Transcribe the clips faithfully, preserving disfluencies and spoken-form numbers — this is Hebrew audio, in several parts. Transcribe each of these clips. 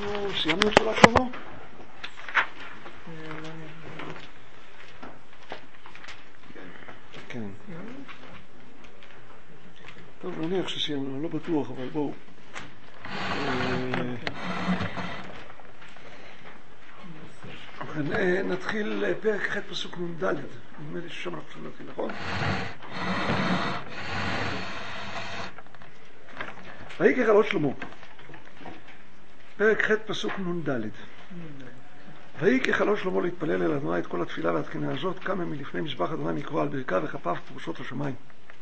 אנחנו סיימנו את כל השבוע? כן. טוב, נניח שסיימנו, אני לא בטוח, אבל בואו. נתחיל פרק ח' פסוק נ"ד. נדמה לי ששם אנחנו צריכים להתחיל, נכון? ויהי ככלות שלמה. פרק ח' פסוק נ"ד. ויהי ככלות שלמה להתפלל אל אדוני את כל התפילה והתחינה הזאת, קמה מלפני מזבח אדוני מקרוא על ברכיו וכפיו פרוסות השמיים.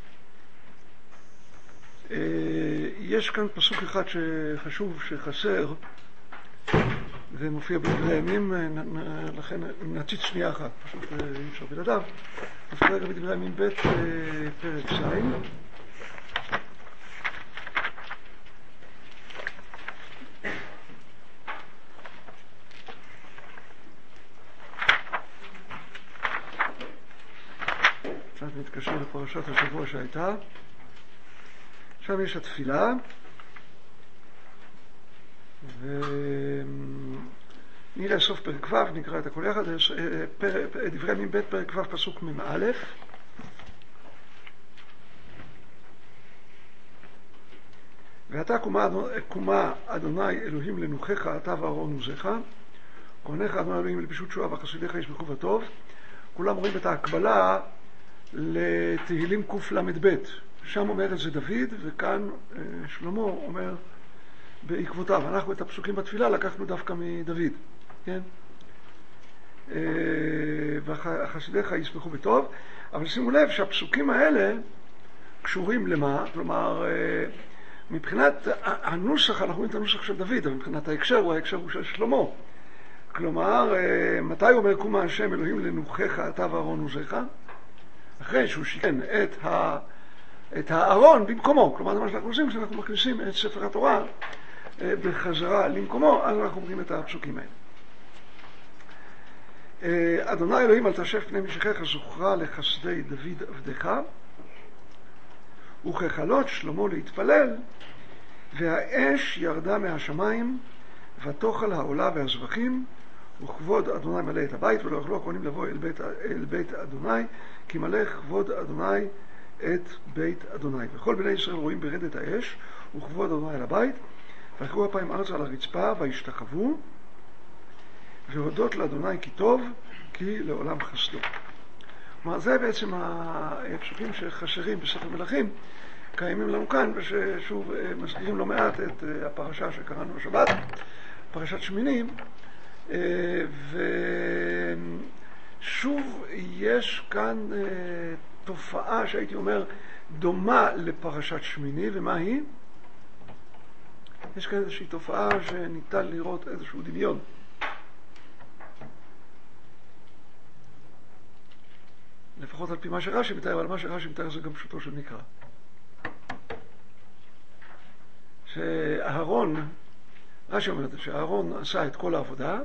יש כאן פסוק אחד שחשוב, שחסר, ומופיע בדברי הימים, לכן נציץ שנייה אחת, פשוט אי אפשר בלעדיו. נפתח רגע בדברי הימים ב' פרק ז'. קצת מתקשר לפרשת השבוע שהייתה. שם יש התפילה, ונראה סוף פרק ו', נקרא את הכל יחד, דברי ימים ב' פרק ו' פסוק מ"א. ואתה קומה אדוני אלוהים לנוחך, אתה ואהרון עוזך, כהניך אדוני אלוהים לפשוט שועה וחסידיך ישמחו בטוב. כולם רואים את ההקבלה לתהילים קל"ב. שם אומר את זה דוד, וכאן שלמה אומר בעקבותיו. אנחנו את הפסוקים בתפילה לקחנו דווקא מדוד, כן? וחסידיך ישמחו בטוב. אבל שימו לב שהפסוקים האלה קשורים למה? כלומר, מבחינת הנוסח, אנחנו רואים את הנוסח של דוד, אבל מבחינת ההקשר, הוא ההקשר הוא של שלמה. כלומר, מתי אומר קומה השם אלוהים לנוחך, אתה ואהרון עוזך? אחרי שהוא שיכן את ה... את הארון במקומו. כלומר, זה מה שאנחנו עושים, כשאנחנו מכניסים את ספר התורה בחזרה למקומו, אז אנחנו אומרים את הפסוקים האלה. אדוני אלוהים אל תשב פני משיחך זוכרה לחסדי דוד עבדך, וככלות שלמה להתפלל, והאש ירדה מהשמיים ותאכל העולה והזבחים, וכבוד אדוני מלא את הבית, ולא יכלו הכהנים לבוא אל בית, אל בית אדוני, כי מלא כבוד אדוני את בית אדוני. וכל בני ישראל רואים ברדת האש וכבוד אדוני על הבית, ויחרו הפעמים ארצה על הרצפה וישתחוו, והודות לאדוני כי טוב, כי לעולם חסדו. כלומר, זה בעצם הפסוקים שחסרים בספר מלכים, קיימים לנו כאן, וששוב מזכירים לא מעט את הפרשה שקראנו השבת, פרשת שמינים, ושוב יש כאן תופעה שהייתי אומר דומה לפרשת שמיני, ומה היא? יש כאן איזושהי תופעה שניתן לראות איזשהו דמיון. לפחות על פי מה שרש"י מתאר, אבל מה שרש"י מתאר זה גם פשוטו של מקרא. שאהרון, רש"י אומר את זה, שאהרון עשה את כל העבודה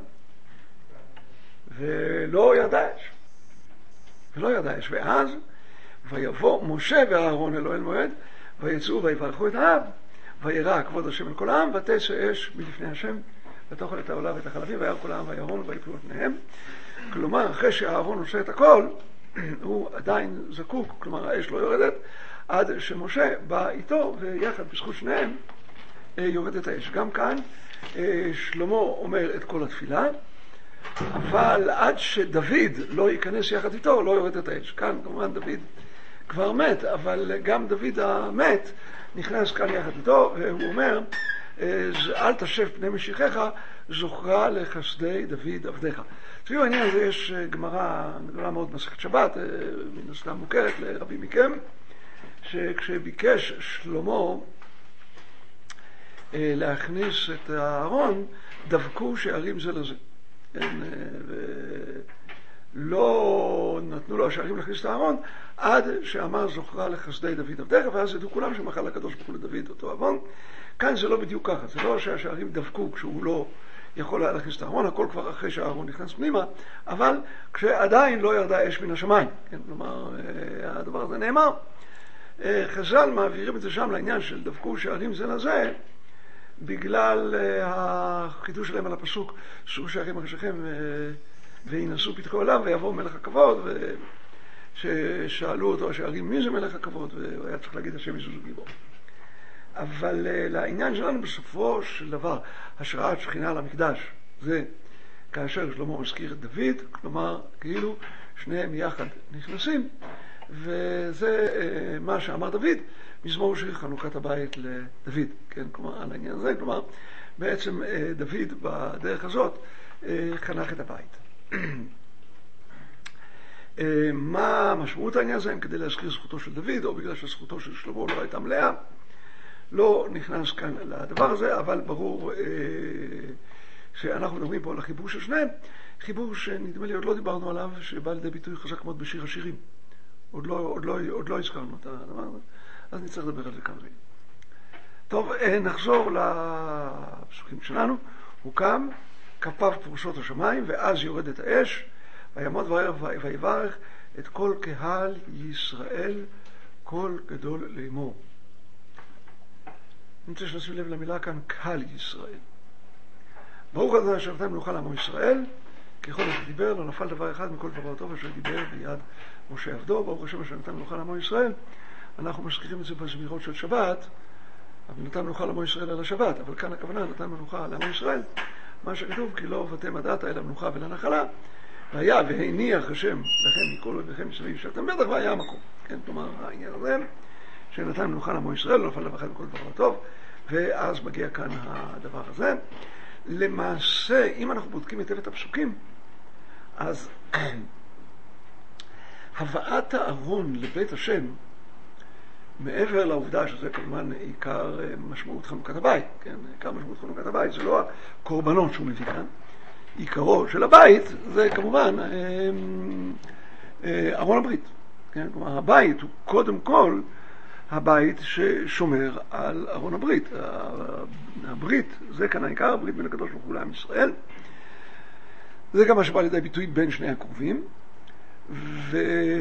ולא ידע אש. ולא ידע אש. ואז ויבוא משה ואהרון אל אוהל מועד, ויצאו ויברכו את העם, וירא כבוד השם אל כל העם, ותצא אש מלפני השם, ותאכל את העולה ואת החלבים, וירא כל העם וירון ויפלו את פניהם. כלומר, אחרי שאהרון עושה את הכל, הוא עדיין זקוק, כלומר האש לא יורדת, עד שמשה בא איתו, ויחד בזכות שניהם יורדת האש. גם כאן שלמה אומר את כל התפילה, אבל עד שדוד לא ייכנס יחד איתו, לא יורדת האש. כאן כמובן דוד כבר מת, אבל גם דוד המת נכנס כאן יחד איתו, והוא אומר, אל תשב פני משיחך, זוכרה לחסדי דוד עבדך. סביב העניין הזה יש גמרא גדולה מאוד מסכת שבת, מן הסתם מוכרת לרבים מכם, שכשביקש שלמה להכניס את הארון, דבקו שערים זה לזה. ולא נתנו לו השערים להכניס את הארון, עד שאמר זוכרה לחסדי דוד עבדך, ואז ידעו כולם שמחל הקדוש ברוך הוא לדוד אותו ארון. כאן זה לא בדיוק ככה, זה לא שהשערים דבקו כשהוא לא יכול היה להכניס את הארון, הכל כבר אחרי שהארון נכנס פנימה, אבל כשעדיין לא ירדה אש מן השמיים. כן, כלומר, הדבר הזה נאמר. חז"ל מעבירים את זה שם לעניין של דבקו שערים זה לזה, בגלל החידוש שלהם על הפסוק, שאו שערים ראשיכם וינשאו פתחי עולם ויבוא מלך הכבוד, ששאלו אותו השערים מי זה מלך הכבוד, והוא היה צריך להגיד השם יזוז גיבור. אבל לעניין שלנו בסופו של דבר, השראת שכינה על המקדש, זה כאשר שלמה מזכיר את דוד, כלומר כאילו שניהם יחד נכנסים, וזה מה שאמר דוד, מזמור שיר חנוכת הבית לדוד, כן, כלומר על העניין הזה, כלומר בעצם דוד בדרך הזאת חנך את הבית. מה משמעות העניין הזה? אם כדי להזכיר זכותו של דוד, או בגלל שזכותו של שלמה לא הייתה מלאה, לא נכנס כאן לדבר הזה, אבל ברור שאנחנו מדברים פה על החיבור של שניהם, חיבור שנדמה לי עוד לא דיברנו עליו, שבא לידי ביטוי חזק מאוד בשיר השירים. עוד לא, עוד לא, עוד לא הזכרנו את הדבר הזה, אז נצטרך לדבר על זה כאן. טוב, נחזור לפסוקים שלנו. הוא קם, כפיו פרוסות השמיים, ואז יורדת האש, ויעמוד ויברך את כל קהל ישראל, קול גדול לאמור. אני רוצה שנשים לב למילה כאן, קהל ישראל. ברוך אתה אשר נתן מנוחה לעמו ישראל, ככל שדיבר, לא נפל דבר אחד מכל דבר טוב אשר דיבר ביד משה עבדו. ברוך השם אשר נתן מנוחה לעמו ישראל. אנחנו מזכירים את זה בזמירות של שבת, אבל נתן מנוחה לעמו ישראל על השבת, אבל כאן הכוונה נתן מנוחה לעמו ישראל, מה שכתוב, כי לא עבדתם עדת אלא מנוחה ולנחלה, והיה והניח השם לכם מכל אויביכם מסביב ישבתם בטח, והיה המקום. כן, כלומר העניין הזה שנתן מנוחה לעמו ישראל, לא נפל דבר אחד מכל דבר טוב, ואז מגיע כאן הדבר הזה. למעשה, אם אנחנו בודקים היטב את הפסוקים, אז הבאת הארון לבית השם, מעבר לעובדה שזה כמובן עיקר משמעות חנוכת הבית, כן? עיקר משמעות חנוכת הבית זה לא הקורבנות שהוא מביא כאן, עיקרו של הבית זה כמובן ארון הברית, כן? כלומר הבית הוא קודם כל הבית ששומר על ארון הברית. הברית זה כאן העיקר, הברית בין הקדוש ברוך הוא לעם ישראל, זה גם מה שבא לידי ביטוי בין שני הקרובים. ו...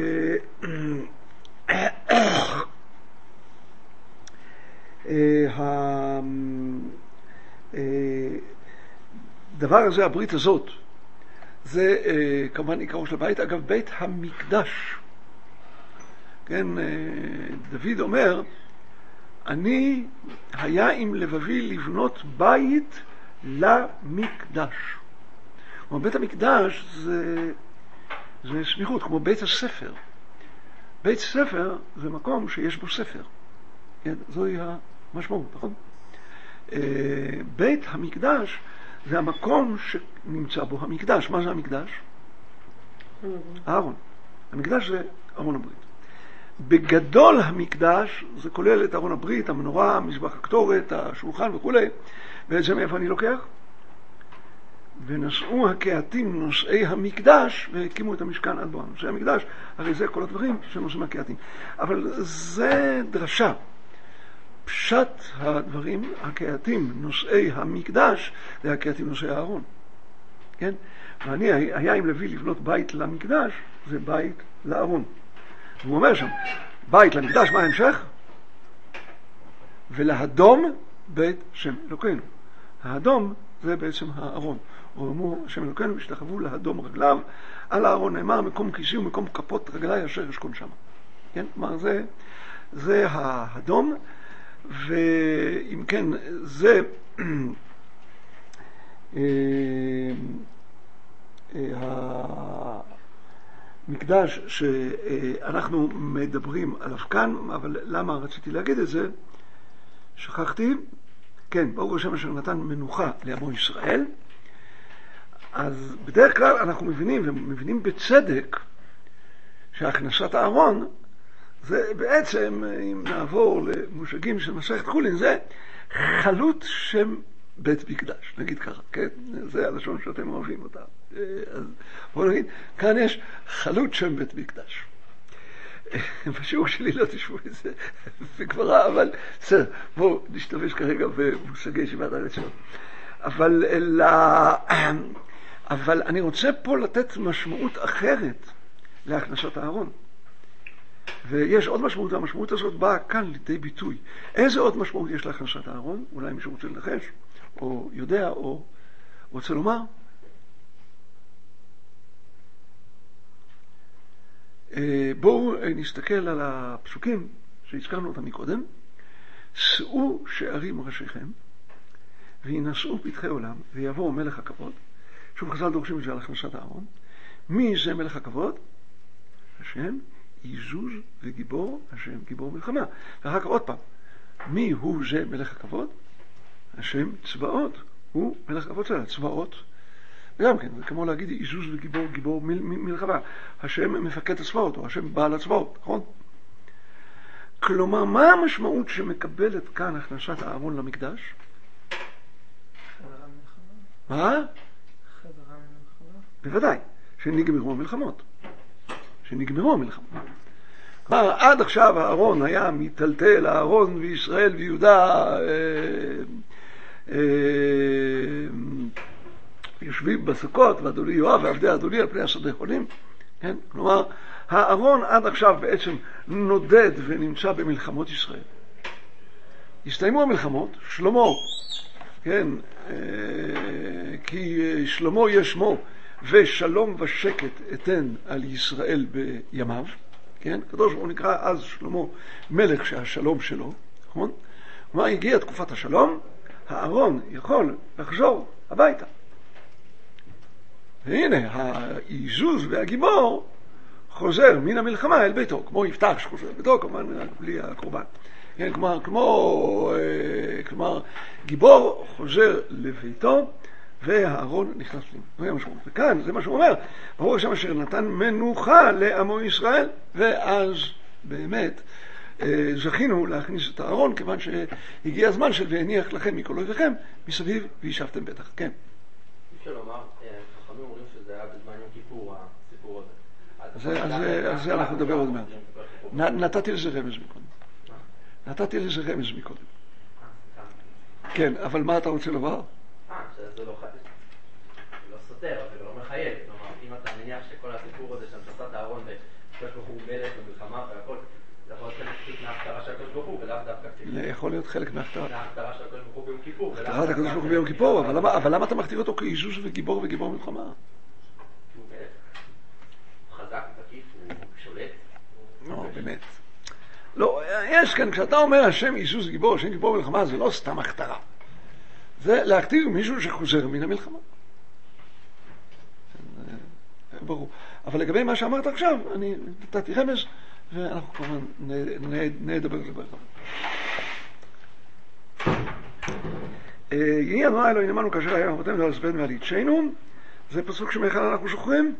הדבר הזה, הברית הזאת, זה כמובן עיקרו של הבית. אגב, בית המקדש, כן, דוד אומר, אני היה עם לבבי לבנות בית למקדש. כלומר, בית המקדש זה, זה סמיכות, כמו בית הספר. בית ספר זה מקום שיש בו ספר. כן, זוהי המשמעות, נכון? בית המקדש זה המקום שנמצא בו המקדש. מה זה המקדש? הארון. המקדש זה ארון הברית. בגדול המקדש זה כולל את ארון הברית, המנורה, המזבח הקטורת, השולחן וכו'. ואת זה מאיפה אני לוקח? ונשאו הקהתים נושאי המקדש והקימו את המשכן עד בו. נושאי המקדש, הרי זה כל הדברים שנושאים הקהתים. אבל זה דרשה. פשט הדברים, הקהתים נושאי המקדש, זה הקהתים נושאי הארון. כן? ואני היה עם לוי לבנות בית למקדש, זה בית לארון. הוא אומר שם, בית למקדש, מה ההמשך? ולהדום בית שם אלוקינו. האדום זה בעצם הארון. הוא אומר, שם אלוקינו השתחוו להדום רגליו, על הארון נאמר, מקום כיסי ומקום כפות רגלי אשר ישכון שם. כן? כלומר, זה, זה האדום, ואם כן, זה המקדש שאנחנו מדברים עליו כאן. אבל למה רציתי להגיד את זה? שכחתי. כן, ברוך השם אשר נתן מנוחה לעמו ישראל. אז בדרך כלל אנחנו מבינים, ומבינים בצדק, שהכנסת הארון זה בעצם, אם נעבור למושגים של מסכת חולין, זה חלות שם בית מקדש, נגיד ככה, כן? זה הלשון שאתם אוהבים אותה. אז בואו נגיד, כאן יש חלות שם בית מקדש. בשיעור שלי לא תשמעו את זה בגברה, אבל בסדר, בואו נשתמש כרגע במושגי ישיבת הארץ שלנו. אבל, אבל אני רוצה פה לתת משמעות אחרת להכנסת הארון. ויש עוד משמעות, והמשמעות הזאת באה כאן לידי ביטוי. איזה עוד משמעות יש להכנסת הארון? אולי מישהו רוצה לנחש, או יודע, או רוצה לומר? בואו נסתכל על הפסוקים שהזכרנו אותם מקודם. שאו שערים ראשיכם, וינשאו פתחי עולם, ויבואו מלך הכבוד. שוב חז"ל דורשים את זה על הכנסת הארון. מי זה מלך הכבוד? השם עזוז וגיבור, השם גיבור מלחמה. ואחר כך עוד פעם, מי הוא זה מלך הכבוד? השם צבאות, הוא מלך הכבוד של הצבאות. וגם כן, זה כמו להגיד עזוז וגיבור, גיבור מל, מ, מלחמה. השם מפקד הצבאות, או השם בעל הצבאות, נכון? כלומר, מה המשמעות שמקבלת כאן הכנסת הארון למקדש? חזרה מלחמה. מה? חזרה מלחמה. בוודאי, שנגמרו המלחמות. שנגמרו המלחמות. כלומר, עד עכשיו הארון היה מטלטל, הארון וישראל ויהודה אה, אה, יושבים בסוכות, ואדוני יואב ועבדי אדוני על פני השדה חולים. כן? כלומר, הארון עד עכשיו בעצם נודד ונמצא במלחמות ישראל. הסתיימו המלחמות, שלמה, כן, אה, כי שלמה יש שמו, ושלום ושקט אתן על ישראל בימיו, כן? קדוש ברוך הוא נקרא אז שלמה מלך שהשלום שלו, נכון? כלומר, הגיעה תקופת השלום, הארון יכול לחזור הביתה. והנה, העזוז והגיבור חוזר מן המלחמה אל ביתו, כמו יפתח שחוזר ביתו, כמובן בלי הקורבן. כן, כלומר, כמו, כלומר, גיבור חוזר לביתו, והארון נכנס פנימה. זה המשמעות. וכאן, זה מה שהוא אומר, ברוך השם אשר נתן מנוחה לעמו ישראל, ואז באמת זכינו להכניס את הארון, כיוון שהגיע הזמן של והניח לכם מכל אויביכם מסביב, וישבתם בטח. כן. אפשר לומר, חכמים אומרים שזה היה בזמן יום כיפור, הסיפור הזה. על זה אנחנו נדבר עוד מעט. נתתי לזה רמז מקודם. נתתי לזה רמז מקודם. כן, אבל מה אתה רוצה לומר? אה, שזה לא סותר, אבל לא מחייב. כלומר, אם אתה מניח שכל הסיפור הזה שם שסת הארון וקדוש ברוך הוא מלך במלחמה והכל, זה יכול להיות חלק מההפטרה של הקדוש ברוך הוא, ולאו דווקא כתיב. יכול להיות חלק מההפטרה. מההפטרה של הקדוש ברוך הוא ביום כיפור. הפטרת הקדוש ברוך הוא ביום כיפור, אבל למה אתה מכתיר אותו כעזוז וגיבור וגיבור מלחמה? הוא מלך. הוא חזק, הוא תקיף, הוא שולט. לא, באמת. לא, יש כאן, כשאתה אומר השם עזוז גיבור, השם גיבור מלחמה, זה לא סתם הכתרה. זה להכתיר מישהו שחוזר מן המלחמה. ברור. אבל לגבי מה שאמרת עכשיו, אני נתתי רמז, ואנחנו כמובן נדבר על זה ברחבה. יהי אדוני אלוהינו עמנו כאשר היה אבותינו ועל זבד ועל ידשנו. זה פסוק שמהיכן אנחנו זוכרים?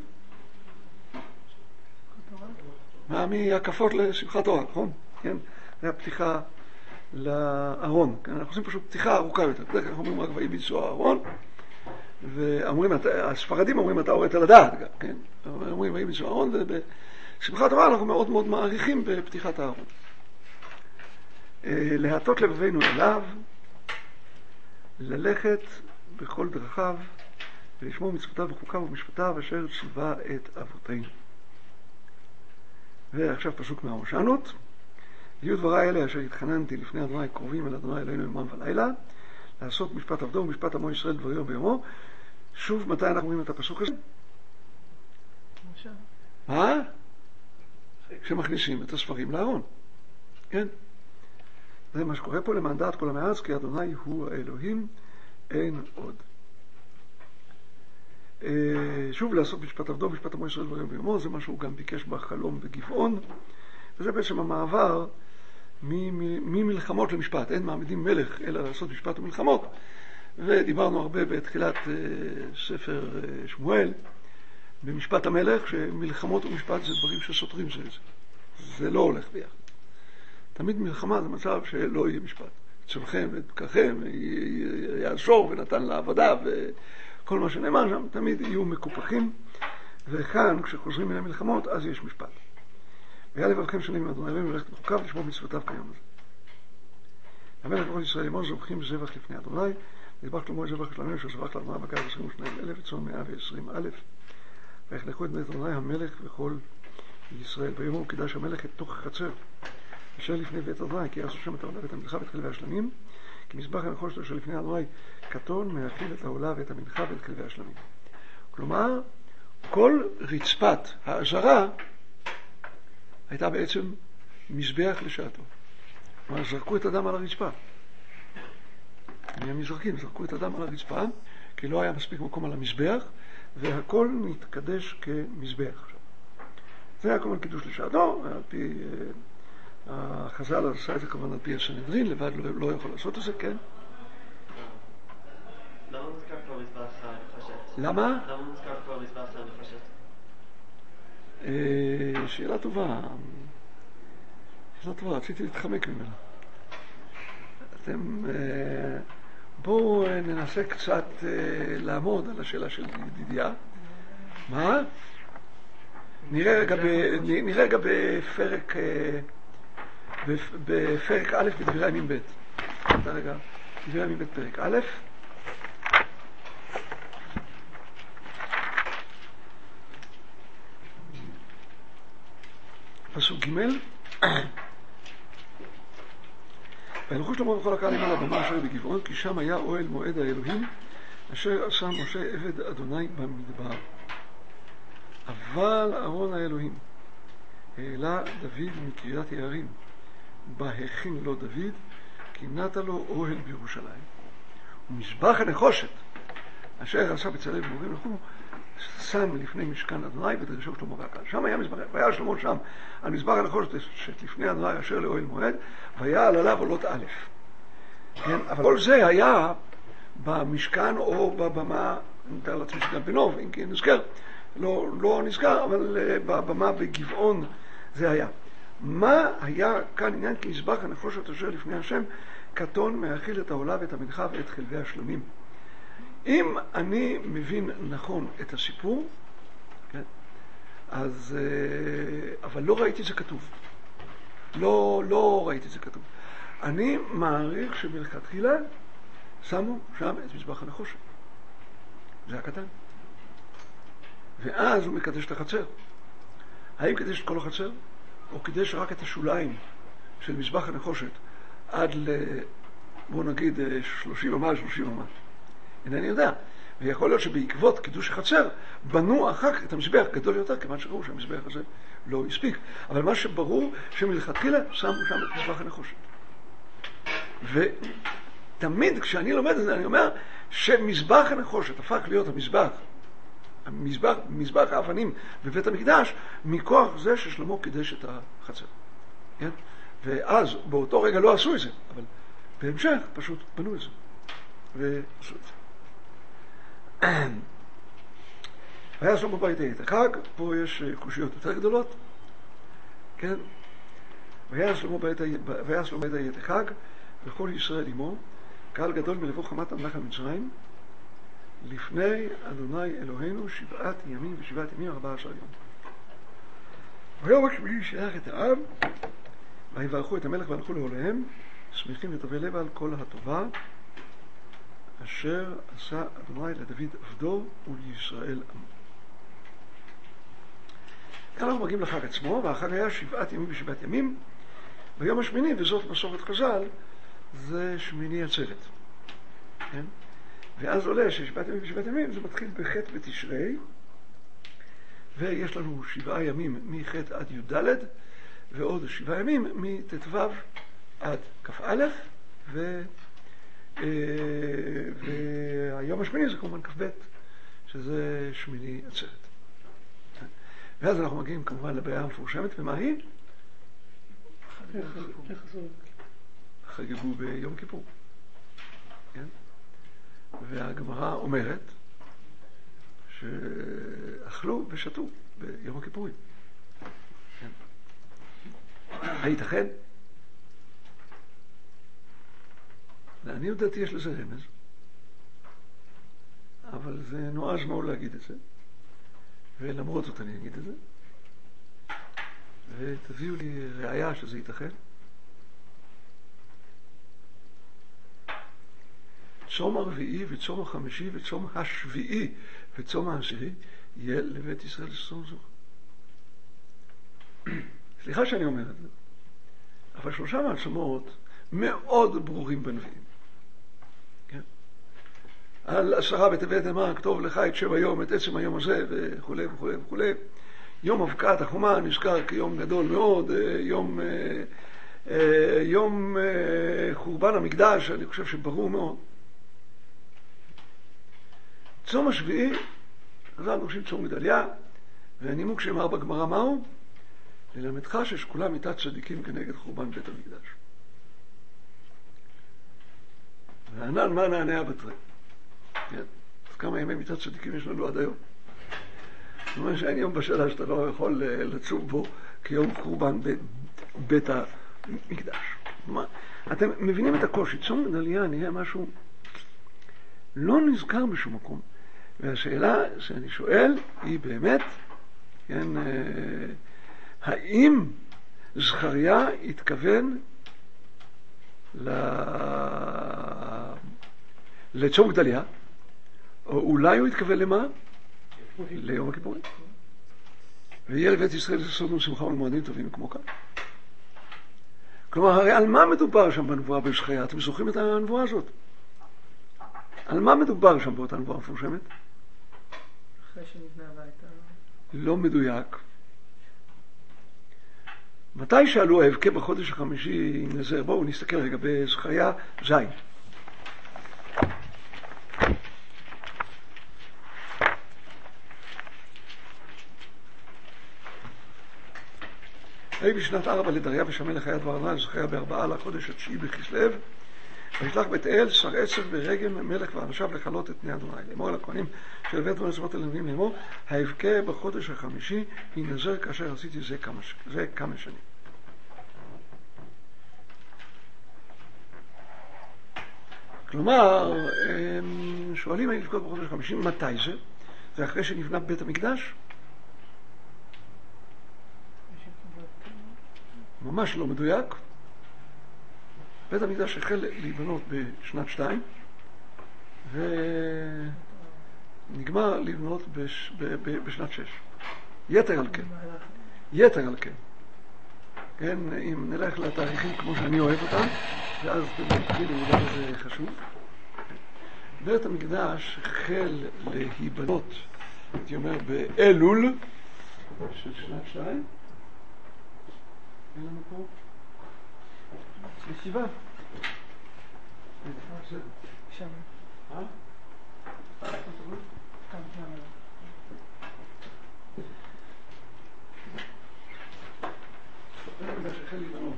מה מהקפות לשמחת תורה, נכון? כן? זה הפתיחה לארון. אנחנו עושים פשוט פתיחה ארוכה יותר. בדרך כלל אנחנו אומרים רק ויהי ביצוע הארון, ואומרים, הספרדים אומרים אתה הורית לדעת גם, כן? אומרים ויהי ביצוע הארון, ובשמחת תורה אנחנו מאוד מאוד מעריכים בפתיחת הארון. להטות לבבינו אליו, ללכת בכל דרכיו, ולשמור מצוותיו וחוקיו ומשפטיו אשר ציווה את אבותינו. ועכשיו פסוק מההושענות. יהיו דבריי אלה אשר התחננתי לפני אדוני קרובים אל אדוני אלוהינו יומם ולילה, לעשות משפט עבדו ומשפט עמו ישראל דבריו ביומו. שוב, מתי אנחנו רואים את הפסוק הזה? מה? כשמכניסים את הספרים לארון. כן? זה מה שקורה פה, למען דעת כל המעץ, כי אדוני הוא האלוהים, אין עוד. שוב, לעשות משפט עבדו ומשפט עמו ישראל דבריו ביומו, זה מה שהוא גם ביקש בחלום בגבעון, וזה בעצם המעבר ממלחמות למשפט. אין מעמידים מלך אלא לעשות משפט ומלחמות, ודיברנו הרבה בתחילת ספר שמואל במשפט המלך, שמלחמות ומשפט זה דברים שסותרים זה זה. זה לא הולך ביחד. תמיד מלחמה זה מצב שלא יהיה משפט. צלחם ותקחם, יעשור ונתן לעבודה, וכל מה שנאמר שם, תמיד יהיו מקופחים, וכאן כשחוזרים מן המלחמות אז יש משפט. והיה לבבכם שנים עם אדוני אלוהים וללכת בחוקיו ולשמור מצוותיו כיום הזה. המלך בכל ישראל עמו זובחים זבח לפני אדוני, וזבח שלמה זבח שלנו אשר זבח לאדוני בקר עשרים ושניים אלף וצאן מאה ועשרים אלף, ויחלקו את בית אדוני המלך וכל לישראל. ויאמר קידש המלך את תוך החצר אשר לפני בית אדוני, כי יעשו שם את העולה ואת המנחה ואת כלבי השלמים, כי מזבח הנחושת אשר לפני אדוני קטון מהאכיל את העולה ואת המנחה ואת כלבי השלמים. כלומר, כל רצפת העזרה הייתה בעצם מזבח לשעתו. כלומר, זרקו את הדם על הרצפה. מהמזרקים זרקו את הדם על הרצפה, כי לא היה מספיק מקום על המזבח, והכל נתקדש כמזבח. זה היה כמובן קידוש לשעתו, על פי... החז"ל עשה את זה כמובן על פי הסנהדרין, לבד לא, לא יכול לעשות את זה, כן? למה מוזכר כבר מזבח הנחושת? למה? למה מוזכר כבר מזבח הנחושת? שאלה טובה. שאלה טובה, רציתי להתחמק ממנה. אתם... בואו ננסה קצת לעמוד על השאלה של ידידיה. מה? נראה רגע, ב, נראה רגע בפרק, בפרק א' בדברי הימים ב'. רגע, דברי הימים ב' פרק א'. פסוק ג' וילכו שלמה וכל הקהל על הבמה אשר בגבעון, כי שם היה אוהל מועד האלוהים אשר עשה משה עבד אדוני במדבר. אבל ארון האלוהים העלה דוד מקריית יערים, בה הכין לו דוד, כי נטע לו אוהל בירושלים. ומזבח הנחושת אשר עשה בצלאל ומורים לכו, שם לפני משכן אדוני ודרשו שלמה והקהל. שם היה מזבח, והיה שלמה שם על מזבח הנחושת שלפני אדוני אשר לאוהל מועד, והיה על עליו עולות א'. כן? אבל כל זה היה במשכן או בבמה, אני מתאר לעצמי שגם בנוב, אם כי נזכר, לא, לא נזכר, אבל uh, בבמה בגבעון זה היה. מה היה כאן עניין? כי מזבח הנחושת אשר לפני השם קטון מהאכיל את העולה ואת המנחה ואת חלבי השלמים. אם אני מבין נכון את הסיפור, כן, אז, uh, אבל לא ראיתי זה כתוב. לא, לא ראיתי זה כתוב. אני מעריך שמלכתחילה שמו שם את מזבח הנחושת. זה הקטן. ואז הוא מקדש את החצר. האם קדש את כל החצר? או קדש רק את השוליים של מזבח הנחושת עד ל... בוא נגיד שלושים אמה, שלושים אמה. אינני יודע. ויכול להיות שבעקבות קידוש החצר בנו אחר כך את המזבח גדול יותר, כיוון שראו שהמזבח הזה לא הספיק. אבל מה שברור שמלכתחילה שמו שם את מזבח הנחושת. ותמיד כשאני לומד את זה אני אומר שמזבח הנחושת הפך להיות המזבח מזבח, מזבח האבנים בבית המקדש מכוח זה ששלמה קידש את החצר. כן? ואז באותו רגע לא עשו את זה, אבל בהמשך פשוט בנו את זה ועשו את זה. והיה שלמה בית היית החג, פה יש קושיות יותר גדולות, כן? והיה שלמה בית היית החג וכל ישראל עמו, קהל גדול מלבוא חמת המלך על מצרים, לפני אדוני אלוהינו שבעת ימים ושבעת ימים ארבע עשר יום. ויום השמיני שלח את העם ויברכו את המלך והלכו לעולהם שמחים וטובי לב על כל הטובה אשר עשה אדוני לדוד עבדו ולישראל עמו. כאן אנחנו מגיעים לחג עצמו, והחג היה שבעת ימים ושבעת ימים. ביום השמיני, וזאת מסורת חז"ל, זה שמיני עצרת. כן? ואז עולה ששבעת ימים ושבעת ימים זה מתחיל בחטא בתשרי, ויש לנו שבעה ימים מחטא עד י' ד' ועוד שבעה ימים מט"ו עד כ"א, ו... והיום השמיני זה כמובן כ"ב, שזה שמיני עצרת. ואז אנחנו מגיעים כמובן לבעיה המפורשמת, ומה היא? חגגו ביום כיפור. כן? והגמרא אומרת שאכלו ושתו ביום הכיפורים. כן? הייתכן? לעניות דעתי יש לזה רמז, אבל זה נועז מאוד להגיד את זה, ולמרות זאת אני אגיד את זה, ותביאו לי ראיה שזה ייתכן. צום הרביעי וצום החמישי וצום השביעי וצום העשירי יהיה לבית ישראל לצום זו. סליחה שאני אומר את זה, אבל שלושה מעצמות מאוד ברורים בנביאים. כן? על עשרה בטבת אמר, כתוב לך את שבע יום, את עצם היום הזה, וכו' וכו' וכו'. יום הבקעת החומה נזכר כיום גדול מאוד, יום, יום חורבן המקדש, אני חושב שברור מאוד. צום השביעי, חז"ל דורשים צום גדליה, והנימוק שאמר בגמרא מהו? ללמדך ששכולם מיתת צדיקים כנגד חורבן בית המקדש. וענן מה נענע בתרי. כן. אז כמה ימי מיתת צדיקים יש לנו עד היום? זאת אומרת שאין יום בשנה שאתה לא יכול לצום בו כיום חורבן בית, בית המקדש. מה? אתם מבינים את הקושי. צום גדליה נהיה משהו לא נזכר בשום מקום. והשאלה שאני שואל היא באמת, כן, האם זכריה התכוון ל... לצום גדליה, או אולי הוא התכוון למה? ליום הכיפורים. ויהיה לבית ישראל לסוד ושמחה ולמועדים טובים כמו כאן. כלומר, הרי על מה מדובר שם בנבואה בזכריה? אתם זוכרים את הנבואה הזאת? על מה מדובר שם באותה נבואה מפורשמת? אחרי שנבנה הבית. לא מדויק. מתי שאלו ההבקה בחודש החמישי נזר? בואו נסתכל רגע בזכריה זין. היי בשנת ארבע לדריה ושמלך היה דבר אדוני זכריה בארבעה לחודש התשיעי בכסלו, וישלח בית אל שר עצב ברגם מלך ואנשיו לכלות את פני אדוני. לאמור אל הכהנים של בית אל נצוות אל הנביאים לאמור, ההבקה בחודש החמישי ינזר כאשר עשיתי זה כמה, זה כמה שנים. כלומר, שואלים האם לבכות בחודש החמישי, מתי זה? זה אחרי שנבנה בית המקדש? ממש לא מדויק. בית המקדש החל להיבנות בשנת שתיים ונגמר לבנות בש... ב... ב... בשנת שש. יתר על כן. יתר על כן. כן, אם נלך לתאריכים כמו שאני אוהב אותם, ואז תגידו אולי זה חשוב. בית המקדש החל להיבנות, הייתי אומר, באלול של שנת שתיים. אין לנו פה? ישיבה. שם. אה? כאן שם. בית המקדש החל להיבנות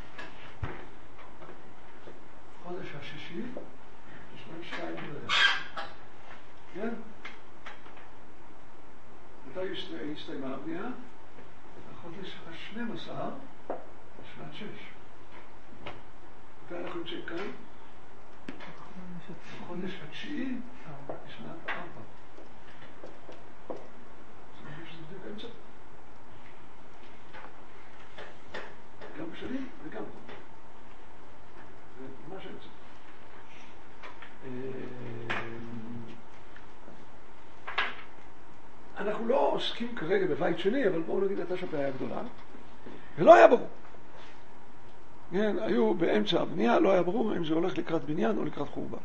בחודש השישי בשנת שתיים בערך. כן? מתי הסתיימה הבנייה? החודש השנים עשר בשנת שש. מתי אנחנו נמצאים כאן? החודש התשיעי בשנת ארבע. זה חושב שזה בדיוק האמצע. גם בשנים וגם פה. זה ממש האמצע. אנחנו לא עוסקים כרגע בבית שני, אבל בואו נגיד הייתה שם בעיה גדולה. ולא היה ברור. כן, היו באמצע הבנייה, לא היה ברור אם זה הולך לקראת בניין או לקראת חורבן.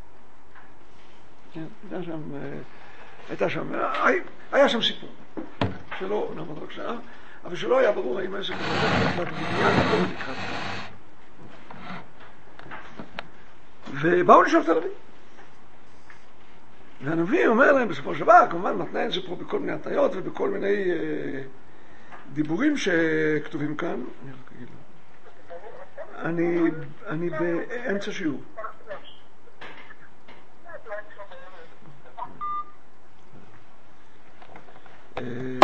כן, הייתה שם, הייתה שם, היה שם סיפור. שלא נעמוד רק שעה, אבל שלא היה ברור האם העסק הולך לקראת בניין או לקראת חורבן. ובאו לשאול את הנביא. והנביא אומר להם בסופו של דבר, כמובן מתנה את זה פה בכל מיני התניות ובכל מיני אה, דיבורים שכתובים כאן. אני רק אגיד לו. אני, אני באמצע שיעור. אה,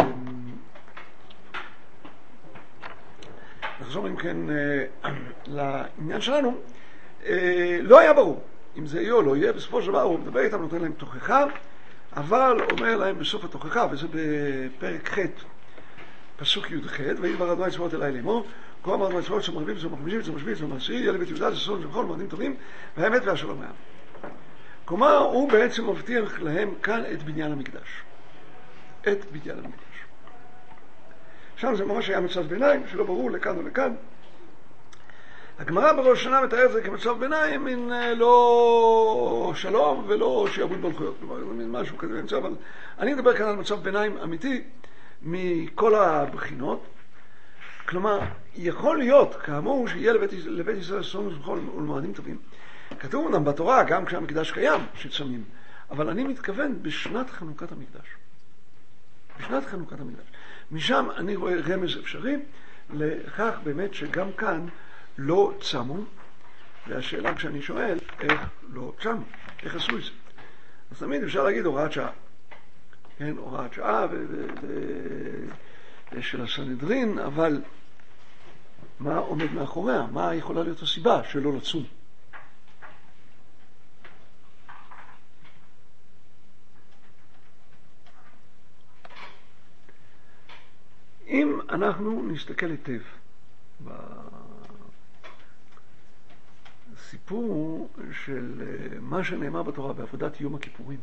נחזור אם כן אה, לעניין שלנו. אה, לא היה ברור. אם זה יהיה או לא יהיה, בסופו של דבר הוא מדבר איתם, נותן להם תוכחה, אבל אומר להם בסוף התוכחה, וזה בפרק ח' פסוק י' ח', ויהי דבר אדוני צבאות אליי לאמור, כה אמר אדוני צבאות שמרבים, זה מחמישים, זה משביע, זה מעשי, יהיה לבית יהודה, זה סוד, זה בכל מועדים טובים, והאמת והשלום העם. כלומר, הוא בעצם מבטיח להם כאן את בניין המקדש. את בניין המקדש. שם זה ממש היה מצב ביניים, שלא ברור לכאן או לכאן. הגמרא בראש השנה מתארת זה כמצב ביניים, מין לא שלום ולא שיעבוד מלכויות. כלומר, זה מין משהו כזה באמצע, אבל אני מדבר כאן על מצב ביניים אמיתי מכל הבחינות. כלומר, יכול להיות, כאמור, שיהיה לבית, לבית ישראל ששון וזכרון ולמועדים טובים. כתוב אומנם בתורה, גם כשהמקדש קיים, שצמים. אבל אני מתכוון בשנת חנוכת המקדש. בשנת חנוכת המקדש. משם אני רואה רמז אפשרי לכך באמת שגם כאן לא צמו, והשאלה כשאני שואל, איך לא צמו? איך עשו את זה? אז תמיד אפשר להגיד הוראת שעה. כן, הוראת שעה ו... ו... ו... של הסנהדרין, אבל מה עומד מאחוריה? מה יכולה להיות הסיבה שלא לצום? אם אנחנו נסתכל היטב בסיפור של מה שנאמר בתורה בעבודת יום הכיפורים,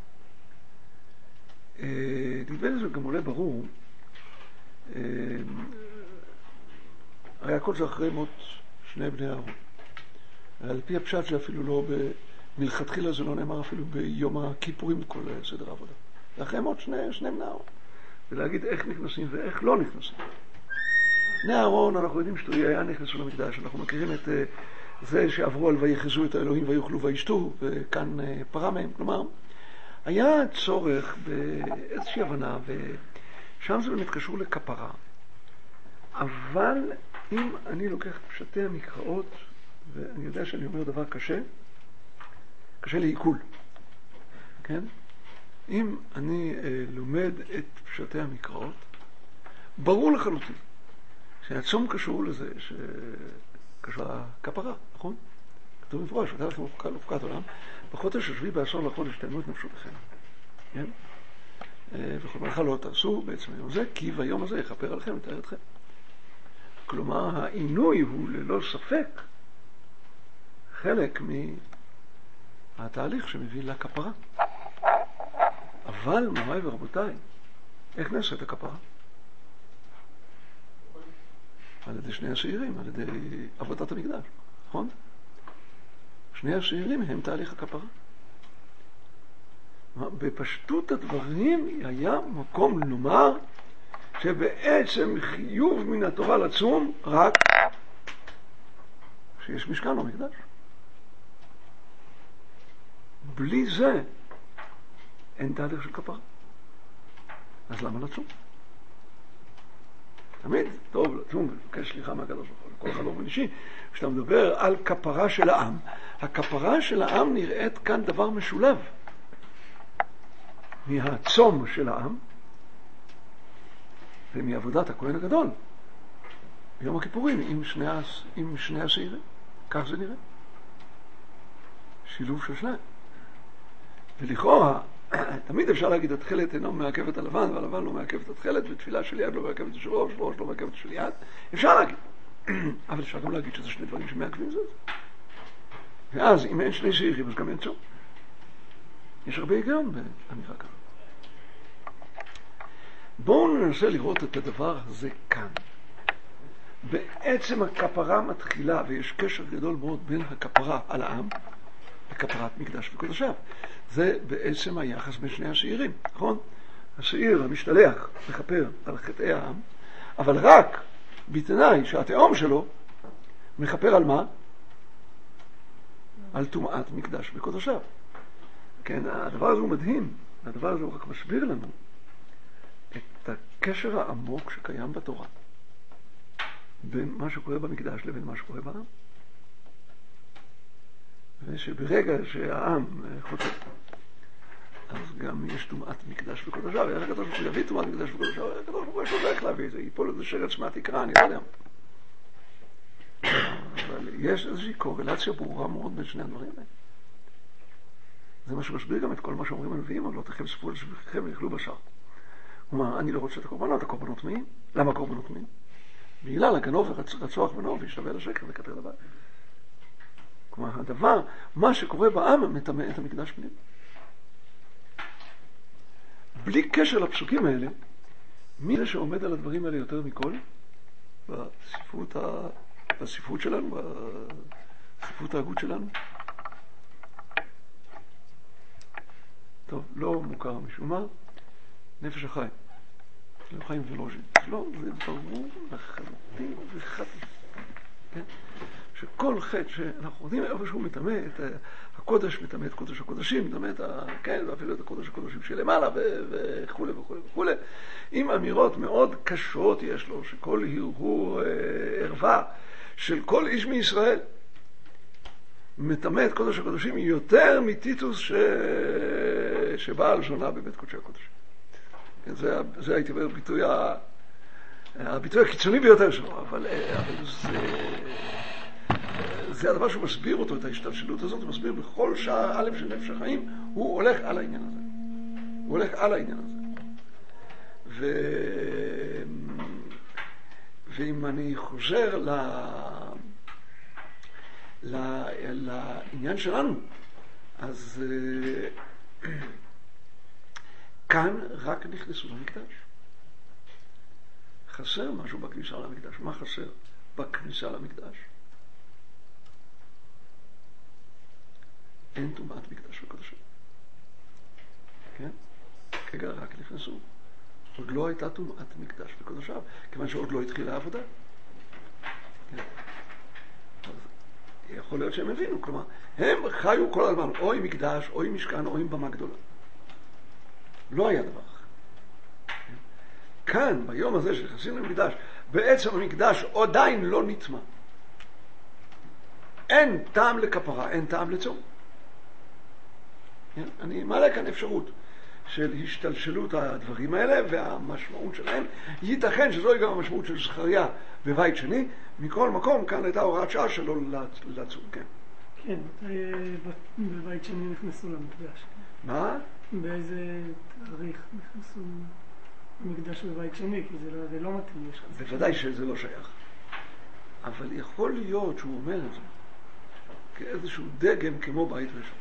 נדמה לי זה גם עולה ברור, הרי הכל זה אחרי מות שני בני אהרון. על פי הפשט שאפילו לא, מלכתחילה זה לא נאמר אפילו ביום הכיפורים כל סדר העבודה. זה אחרי מות שני, שני בני אהרון. ולהגיד איך נכנסים ואיך לא נכנסים. בני אהרון, אנחנו יודעים שתוהי היה נכנסו למקדש. אנחנו מכירים את זה שעברו על ויחזו את האלוהים ויאכלו וישתו, וכאן פרה מהם. כלומר, היה צורך באיזושהי הבנה, ושם זה באמת קשור לכפרה. אבל אם אני לוקח את פשטי המקראות, ואני יודע שאני אומר דבר קשה, קשה לעיכול. כן? אם אני אה, לומד את פשטי המקראות, ברור לחלוטין שהצום קשור לזה שקשור לכפרה, נכון? כתוב מפורש, ותהיה לכם הופקת עולם, בחודש השביעי בעשור לחודש תאנו את נפשותיכם. כן? אה, וכל מלאכה לא תעשו בעצם היום הזה, כי ביום הזה יכפר עליכם ותאר אתכם. כלומר, העינוי הוא ללא ספק חלק מהתהליך שמביא לכפרה. אבל, מוריי ורבותיי, איך נעשית הכפרה? על ידי שני השעירים, על ידי עבודת המקדש, נכון? שני השעירים הם תהליך הכפרה. בפשטות הדברים היה מקום לומר שבעצם חיוב מן התורה לצום רק שיש משכן במקדש. בלי זה אין תהליך של כפרה. אז למה לצום? תמיד טוב לצום ולבקש סליחה מהקדוש ברוך הוא, לכל חלום אישי. כשאתה מדבר על כפרה של העם, הכפרה של העם נראית כאן דבר משולב מהצום של העם ומעבודת הכהן הגדול ביום הכיפורים עם שני, עם שני השעירים. כך זה נראה. שילוב של שניים. ולכאורה תמיד אפשר להגיד התחילת אינו מעכב את הלבן והלבן לא מעכב את התחילת ותפילה של יד לא מעכב את השבוע ושבוע לא מעכב את של יד. אפשר להגיד. אבל אפשר גם להגיד שזה שני דברים שמעכבים זה. ואז אם אין שני שעירים אז גם אין צום. יש הרבה היגיון באמירה כזאת. בואו ננסה לראות את הדבר הזה כאן. בעצם הכפרה מתחילה ויש קשר גדול מאוד בין הכפרה על העם לכפרת מקדש וקודשיו. זה בעצם היחס בין שני השעירים, נכון? השעיר המשתלח מכפר על חטאי העם, אבל רק בתנאי שהתאום שלו מכפר על מה? על טומאת מקדש וקודשיו. כן, הדבר הזה הוא מדהים, הדבר הזה הוא רק מסביר לנו את הקשר העמוק שקיים בתורה בין מה שקורה במקדש לבין מה שקורה בעם. ושברגע שהעם חוטא, אז גם יש טומאת מקדש וקודשיו, ואיך הקדוש ברוך הוא יביא טומאת מקדש וקודשיו, הקדוש ברוך הוא יש לו דרך להביא את זה, ייפול איזה שרץ מהתקרה, אני לא יודע. אבל יש איזושהי קורלציה ברורה מאוד בין שני הדברים האלה. זה מה שמסביר גם את כל מה שאומרים הנביאים, אבל לא תכם ספו על שבחיכם ויאכלו בשר. הוא אומר, אני לא רוצה את הקורבנות, הקורבנות טמאים. למה הקורבנות טמאים? בגלל הגנוב ורצוח בנו וישתווה לשקר וכתר לבית. כלומר, הדבר, מה שקורה בעם מטמא את המקדש פנימה. בלי קשר לפסוקים האלה, מי זה שעומד על הדברים האלה יותר מכל? בספרות, ה... בספרות שלנו, בספרות ההגות שלנו? טוב, לא מוכר משום מה, נפש החיים. לא חיים ולוז'ין. לא, זה ברור לחלוטין וחטי. כן? שכל חטא שאנחנו יודעים איפשהו מטמא את הקודש, מטמא את קודש הקודשים, מטמא את ה... כן, ואפילו את הקודש הקודשים שלמעלה וכו' וכו' וכו'. עם אמירות מאוד קשות יש לו, שכל הרהור ערווה של כל איש מישראל מטמא את קודש הקודשים יותר מטיטוס ש... שבא על שונה בבית קודשי הקודשים. זה, זה הייתי אומר ביטוי, ה... הביטוי הקיצוני ביותר שלו, אבל, אבל זה, זה הדבר שהוא מסביר אותו, את ההשתלשלות הזאת, הוא מסביר בכל שער א' של נפש החיים, הוא הולך על העניין הזה. הוא הולך על העניין הזה. ו... ואם אני חוזר ל... ל... לעניין שלנו, אז כאן רק נכנסו למקדש. חסר משהו בכניסה למקדש. מה חסר בכניסה למקדש? אין טומאת מקדש וקודשים. כן? כרגע רק נכנסו. עוד לא הייתה טומאת מקדש וקודשיו, כיוון שעוד לא התחילה העבודה. כן? אז יכול להיות שהם הבינו, כלומר, הם חיו כל הזמן, או עם מקדש, או עם משכן, או עם במה גדולה. לא היה דבר אחר. כאן, ביום הזה שנכנסים למקדש, בעצם המקדש עדיין לא נטמא. אין טעם לכפרה, אין טעם לצום. אני מעלה כאן אפשרות של השתלשלות הדברים האלה והמשמעות שלהם. ייתכן שזוהי גם המשמעות של זכריה בבית שני. מכל מקום, כאן הייתה הוראת שעה שלא לצום. כן. כן, בבית שני נכנסו למקדש. מה? באיזה תאריך נכנסו למקדש בבית שני? כי זה לא, זה לא מתאים. בוודאי שזה לא שייך. אבל יכול להיות שהוא אומר את זה כאיזשהו דגם כמו בית ראשון.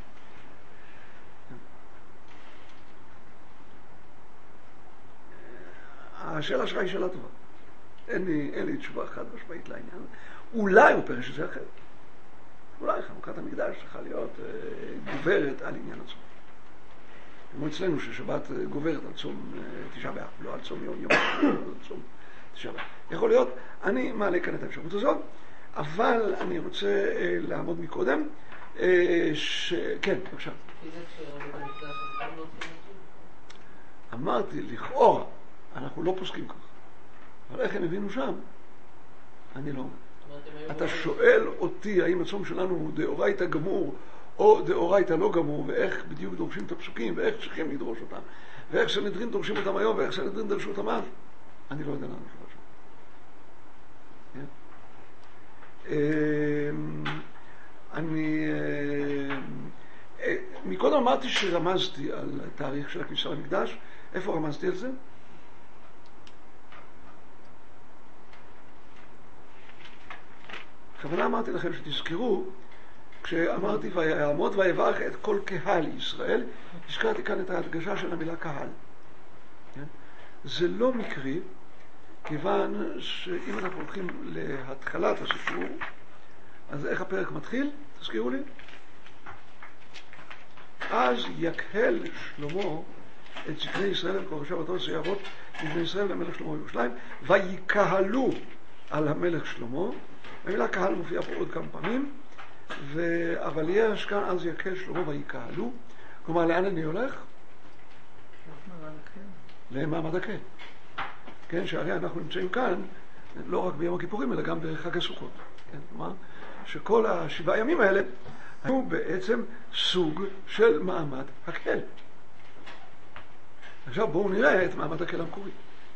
השאלה שלך היא שאלה טובה. אין לי, אין לי תשובה חד משמעית לעניין. אולי הוא פרש שזה אחרת. אולי חנוכת המקדש צריכה להיות אה, גוברת על עניין הצום. כמו אצלנו ששבת גוברת על צום אה, תשעה באב, לא על צום יום יום, לא על צום תשעה באב. יכול להיות, אני מעלה כאן את האפשרות הזאת, אבל אני רוצה אה, לעמוד מקודם, אה, ש... כן, בבקשה. אמרתי, לכאורה, אנחנו לא פוסקים כך. אבל איך הם הבינו שם? אני לא אומר. אתה שואל אותי האם הצום שלנו הוא דאורייתא גמור או דאורייתא לא גמור, ואיך בדיוק דורשים את הפסוקים, ואיך צריכים לדרוש אותם, ואיך סנהדרין דורשים אותם היום, ואיך סנהדרין דרשו אותם אז. אני לא יודע למה שואל שם. אני... מקודם אמרתי שרמזתי על תאריך של הכניסה למקדש. איפה רמזתי על זה? בכוונה אמרתי לכם שתזכרו, כשאמרתי ויעמוד ויברך את כל קהל ישראל, הזכרתי כאן את ההדגשה של המילה קהל. זה לא מקרי, כיוון שאם אנחנו הולכים להתחלת הסיפור, אז איך הפרק מתחיל? תזכירו לי. אז יקהל שלמה את זקני ישראל וכל שבתות שערות לבני ישראל למלך שלמה בירושלים, ויקהלו על המלך שלמה. המילה קהל מופיעה פה עוד כמה פעמים, ו... אבל יש כאן אז יקהל שלמה ויקהלו. כלומר, לאן אני הולך? למעמד הקהל. כן, שהרי אנחנו נמצאים כאן לא רק ביום הכיפורים אלא גם בחג הסוכות. כן, כלומר, שכל השבעה ימים האלה היו בעצם סוג של מעמד הקהל. עכשיו בואו נראה את מעמד הקהל המקורי.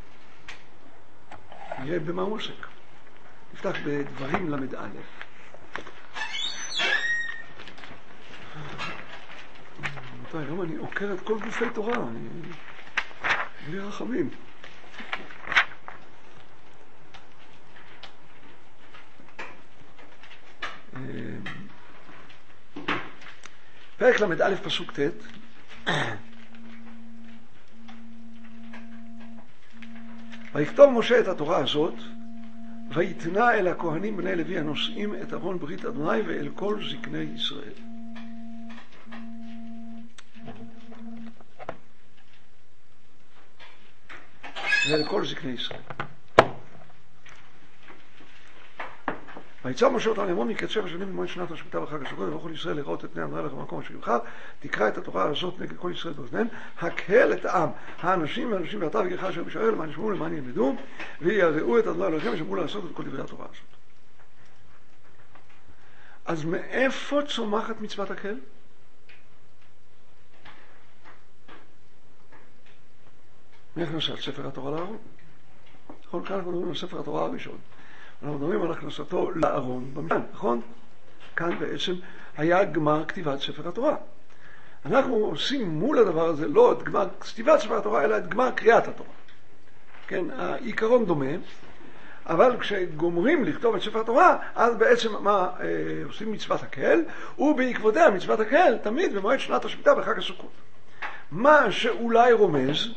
נראה במה הוא עוסק. נפתח בדברים למד א'. היום אני עוקר את כל גופי תורה, אני... בלי רחמים. פרק למד א' פסוק ט'. ויכתוב משה את התורה הזאת, ויתנה אל הכהנים בני לוי הנושאים את ארון ברית אדוני ואל כל זקני ישראל. ואל כל זקני ישראל. ויצא משה אותם לאמור מקץ שבע שנים במועד שנת השמיטה וחג הסוכות ובכל ישראל לראות את פני אדוני לך במקום אשר יבחר. תקרא את התורה הזאת נגד כל ישראל באוזניהם, הקהל את העם, האנשים והאנשים ואתה וגרך אשר בשער למען ישמעו למען ילמדו ויראו את אדוני אלוהיכם ושמעו לעשות את כל דברי התורה הזאת. אז מאיפה צומחת מצוות הקהל? מהכנסת ספר התורה לארון. נכון, כאן אנחנו מדברים על ספר התורה הראשון. אנחנו מדברים על הכנסתו לארון במשכן, נכון? כאן בעצם היה גמר כתיבת ספר התורה. אנחנו עושים מול הדבר הזה לא את גמר כתיבת ספר התורה, אלא את גמר קריאת התורה. כן, העיקרון דומה, אבל כשגומרים לכתוב את ספר התורה, אז בעצם מה אה, עושים מצוות הקהל, ובעקבותיה מצוות הקהל תמיד במועד שנת השמיטה בחג הסוכות. מה שאולי רומז,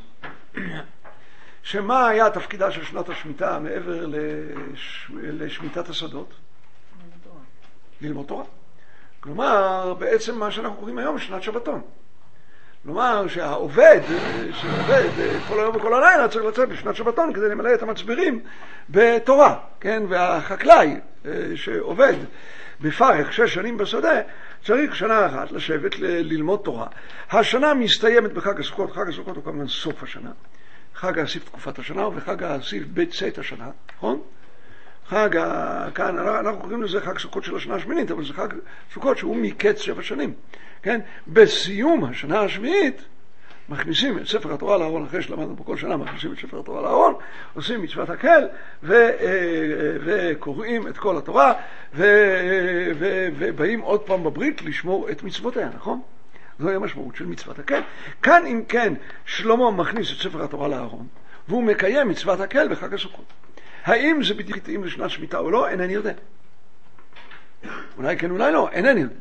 שמה היה תפקידה של שנת השמיטה מעבר לש... לשמיטת השדות? ללמוד תורה. כלומר, בעצם מה שאנחנו קוראים היום שנת שבתון. כלומר, שהעובד שעובד כל היום וכל הלילה צריך לצאת בשנת שבתון כדי למלא את המצברים בתורה, כן? והחקלאי שעובד בפרך שש שנים בשדה צריך שנה אחת לשבת ל- ללמוד תורה. השנה מסתיימת בחג הסוכות, חג הסוכות הוא כמובן סוף השנה. חג האסיף תקופת השנה וחג האסיף בית צאת השנה, נכון? חג ה... כאן אנחנו קוראים לזה חג סוכות של השנה השמינית, אבל זה חג סוכות שהוא מקץ שבע שנים, כן? בסיום השנה השביעית מכניסים את ספר התורה לארון, אחרי שלמדנו פה כל שנה מכניסים את ספר התורה לארון, עושים מצוות הקהל ו... וקוראים את כל התורה ו... ו... ובאים עוד פעם בברית לשמור את מצוותיה, נכון? זוהי המשמעות של מצוות הקהל. כאן אם כן שלמה מכניס את ספר התורה לארון והוא מקיים מצוות הקהל בחג הסוכות. האם זה בדיוק מתאים לשנת שמיטה או לא? אינני יודע. אולי כן אולי לא, אינני יודע.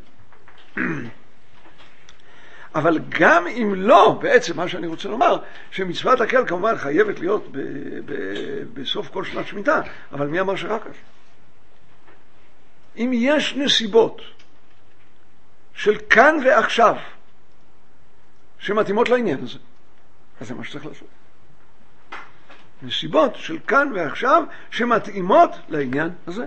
אבל גם אם לא, בעצם מה שאני רוצה לומר, שמצוות הקהל כמובן חייבת להיות ב- ב- בסוף כל שנת שמיטה, אבל מי אמר שרק אז? אם יש נסיבות של כאן ועכשיו שמתאימות לעניין הזה, אז זה מה שצריך לעשות. נסיבות של כאן ועכשיו שמתאימות לעניין הזה.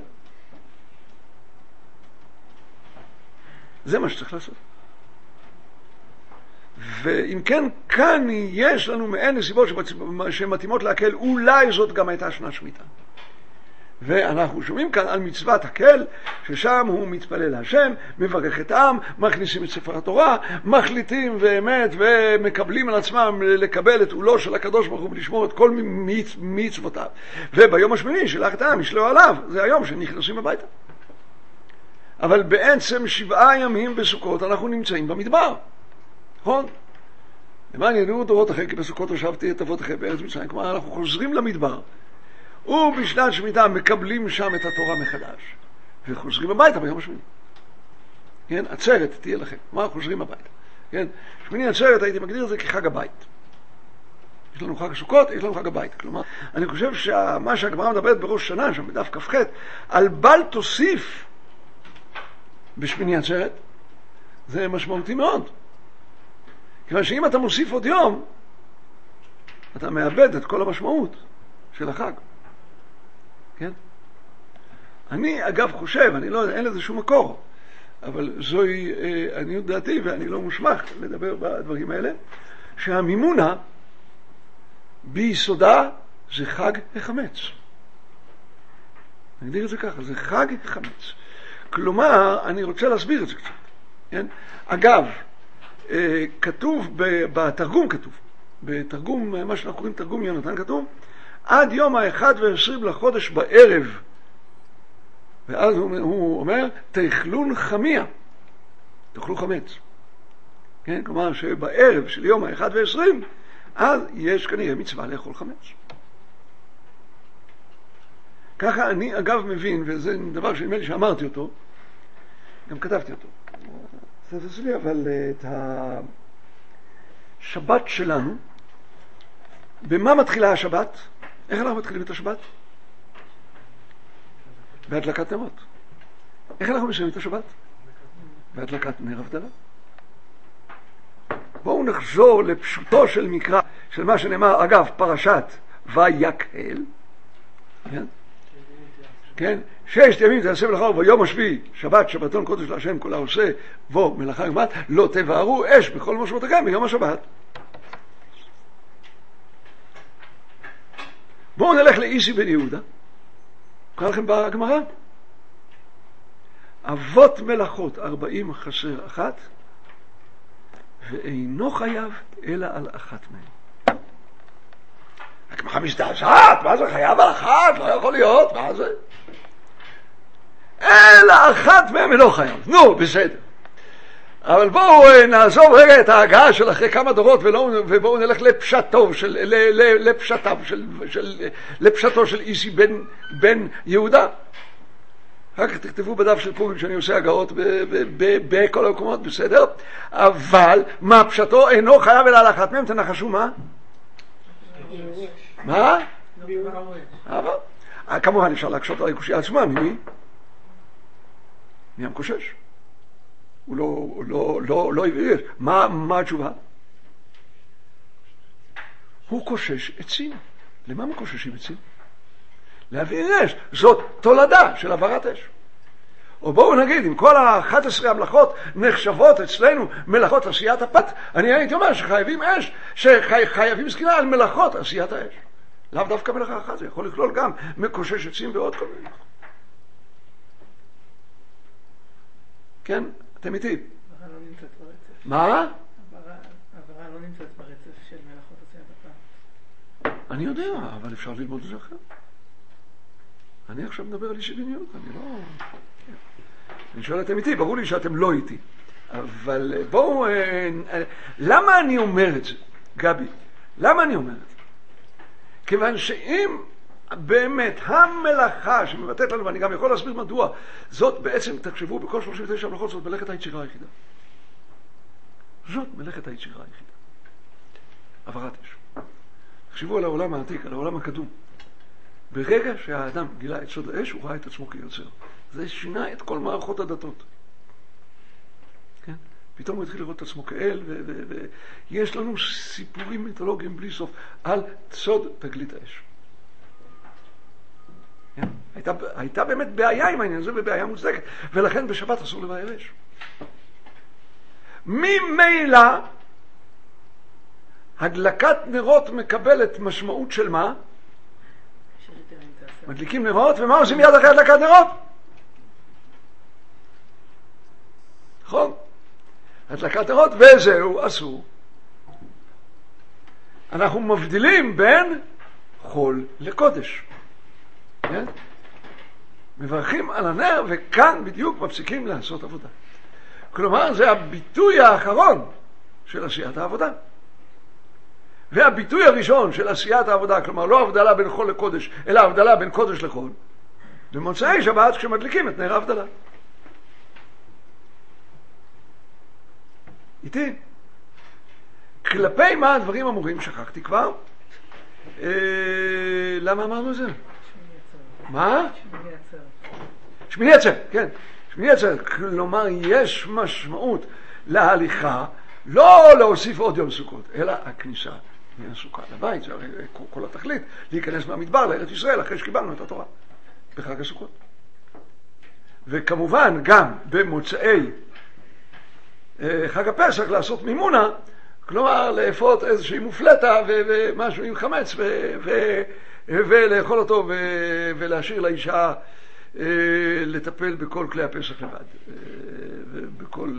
זה מה שצריך לעשות. ואם כן, כאן יש לנו מעין נסיבות שמתאימות להקל, אולי זאת גם הייתה שנת שמיטה. ואנחנו שומעים כאן על מצוות הקהל, ששם הוא מתפלל להשם, מברך את העם, מכניסים את ספר התורה, מחליטים באמת ומקבלים על עצמם לקבל את עולו של הקדוש ברוך הוא ולשמור את כל מצוותיו. וביום השמיני שלח את העם, ישלחו עליו, זה היום שנכנסים הביתה. אבל בעצם שבעה ימים בסוכות אנחנו נמצאים במדבר. נכון? למען ידעו דורות אחרי, כי בסוכות ישבתי את אבותיכם בארץ מצרים. כלומר, אנחנו חוזרים למדבר, ובשנת שמיטה מקבלים שם את התורה מחדש, וחוזרים הביתה ביום השמיני. כן? עצרת תהיה לכם. כלומר, חוזרים הביתה. כן? שמיני עצרת הייתי מגדיר את זה כחג הבית. יש לנו חג הסוכות, יש לנו חג הבית. כלומר, אני חושב שמה שהגמרא מדברת בראש שנה, שם בדף כ"ח, על בל תוסיף בשמיני עצרת, זה משמעותי מאוד. כיוון שאם אתה מוסיף עוד יום, אתה מאבד את כל המשמעות של החג. כן? אני אגב חושב, אני לא יודע, אין לזה שום מקור, אבל זוהי אה, עניות דעתי, ואני לא מוסמך לדבר בדברים האלה, שהמימונה ביסודה זה חג החמץ. אני אגדיר את זה ככה, זה חג החמץ. כלומר, אני רוצה להסביר את זה קצת. כן? אגב, אה, כתוב, בתרגום כתוב, בתרגום, מה שאנחנו קוראים תרגום יונתן כתוב, עד יום האחד ועשרים לחודש בערב, ואז הוא, הוא אומר, תאכלון חמיה, תאכלו חמץ. כן? כלומר שבערב של יום האחד ועשרים, אז יש כנראה מצווה לאכול חמץ. ככה אני אגב מבין, וזה דבר שנדמה לי שאמרתי אותו, גם כתבתי אותו. זה אצלי, אבל את השבת שלנו, במה מתחילה השבת? איך אנחנו מתחילים את השבת? בהדלקת נרות. איך אנחנו מסיימים את השבת? בהדלקת נר הבדלה. בואו נחזור לפשוטו של מקרא, של מה שנאמר, אגב, פרשת ויקהל, כן? כן? ששת ימים תעשה מלאכה וביום השביעי, שבת, שבתון קודש להשם, כל העושה בו מלאכה יומת, לא תבערו אש בכל משמעותיכם ביום השבת. בואו נלך לאיסי בן יהודה. קרא לכם בגמרא. אבות מלאכות ארבעים חסר אחת, ואינו חייב אלא על אחת מהן. הגמרא מזדעזעת, מה זה חייב על אחת? לא יכול להיות, מה זה? אלא אחת מהן אינו חייב. נו, בסדר. אבל בואו נעזוב רגע את ההגעה של אחרי כמה דורות ובואו נלך לפשטו של, לפשטיו של, של, לפשטו של איסי בן, בן יהודה. אחר כך תכתבו בדף של פורים שאני עושה הגאות בכל המקומות, בסדר? אבל מה פשטו? אינו חייב אלא על אחת מהם, תנחשו מה? מה? אבל כמובן אפשר להקשות על הקושי עצמה, ממי? מי המקושש? הוא לא, לא, לא, לא הביא. מה, מה התשובה? הוא קושש עצים. למה מקוששים עצים? להביא אש. זאת תולדה של עברת אש. או בואו נגיד, אם כל ה-אחת עשרה המלאכות נחשבות אצלנו מלאכות עשיית הפת, אני הייתי אומר שחייבים אש, שחייבים סקירה על מלאכות עשיית האש. לאו דווקא מלאכה אחת, זה יכול לכלול גם מקושש עצים ועוד כל מיני. כן? אתם איתי? עברה לא נמצאת ברצף. מה? עברה לא נמצאת ברצף של מלאכות עשיית הפת. אני יודע, אבל אפשר ללמוד את זה אחר. אני עכשיו מדבר על אישי בניוק, אני לא... אני שואל אתם איתי, ברור לי שאתם לא איתי. אבל בואו... למה אני אומר את זה, גבי? למה אני אומר את זה? כיוון שאם באמת המלאכה שמבטאת לנו, ואני גם יכול להסביר מדוע, זאת בעצם, תחשבו, בכל שלושים ותשע המלאכות זאת מלאכת היצירה היחידה. זאת מלאכת היצירה היחידה. עברת אש. תחשבו על העולם העתיק, על העולם הקדום. ברגע שהאדם גילה את סוד האש, הוא ראה את עצמו כיוצר. זה שינה את כל מערכות הדתות. כן? פתאום הוא התחיל לראות את עצמו כאל, ויש לנו סיפורים מיתולוגיים בלי סוף על סוד תגלית האש. כן? הייתה, הייתה באמת בעיה עם העניין הזה, ובעיה מוצדקת, ולכן בשבת אסור לבאר אש. ממילא, הדלקת נרות מקבלת משמעות של מה? מדליקים נרות, ומה עושים מיד אחרי הדלקת נרות? נכון? הדלקת נרות, וזהו, אסור. אנחנו מבדילים בין חול לקודש. כן? מברכים על הנר, וכאן בדיוק מפסיקים לעשות עבודה. כלומר, זה הביטוי האחרון של עשיית העבודה. והביטוי הראשון של עשיית העבודה, כלומר לא הבדלה בין חול לקודש, אלא הבדלה בין קודש לחול, במוצאי שבת כשמדליקים את נר ההבדלה. איתי? כלפי מה הדברים אמורים? שכחתי כבר. אה, למה אמרנו את זה? מה? שמיני עצרת. שמיני עצרת, כן. שמיני עצרת, כלומר יש משמעות להליכה, לא להוסיף עוד יום סוכות, אלא הכניסה מהסוכה לבית. זה הרי כל התכלית, להיכנס מהמדבר לארץ ישראל אחרי שקיבלנו את התורה בחג הסוכות. וכמובן גם במוצאי חג הפסח לעשות מימונה, כלומר לאפות איזושהי מופלטה ומשהו עם חמץ ולאכול אותו ולהשאיר לאישה לטפל בכל כלי הפסח לבד, ובכל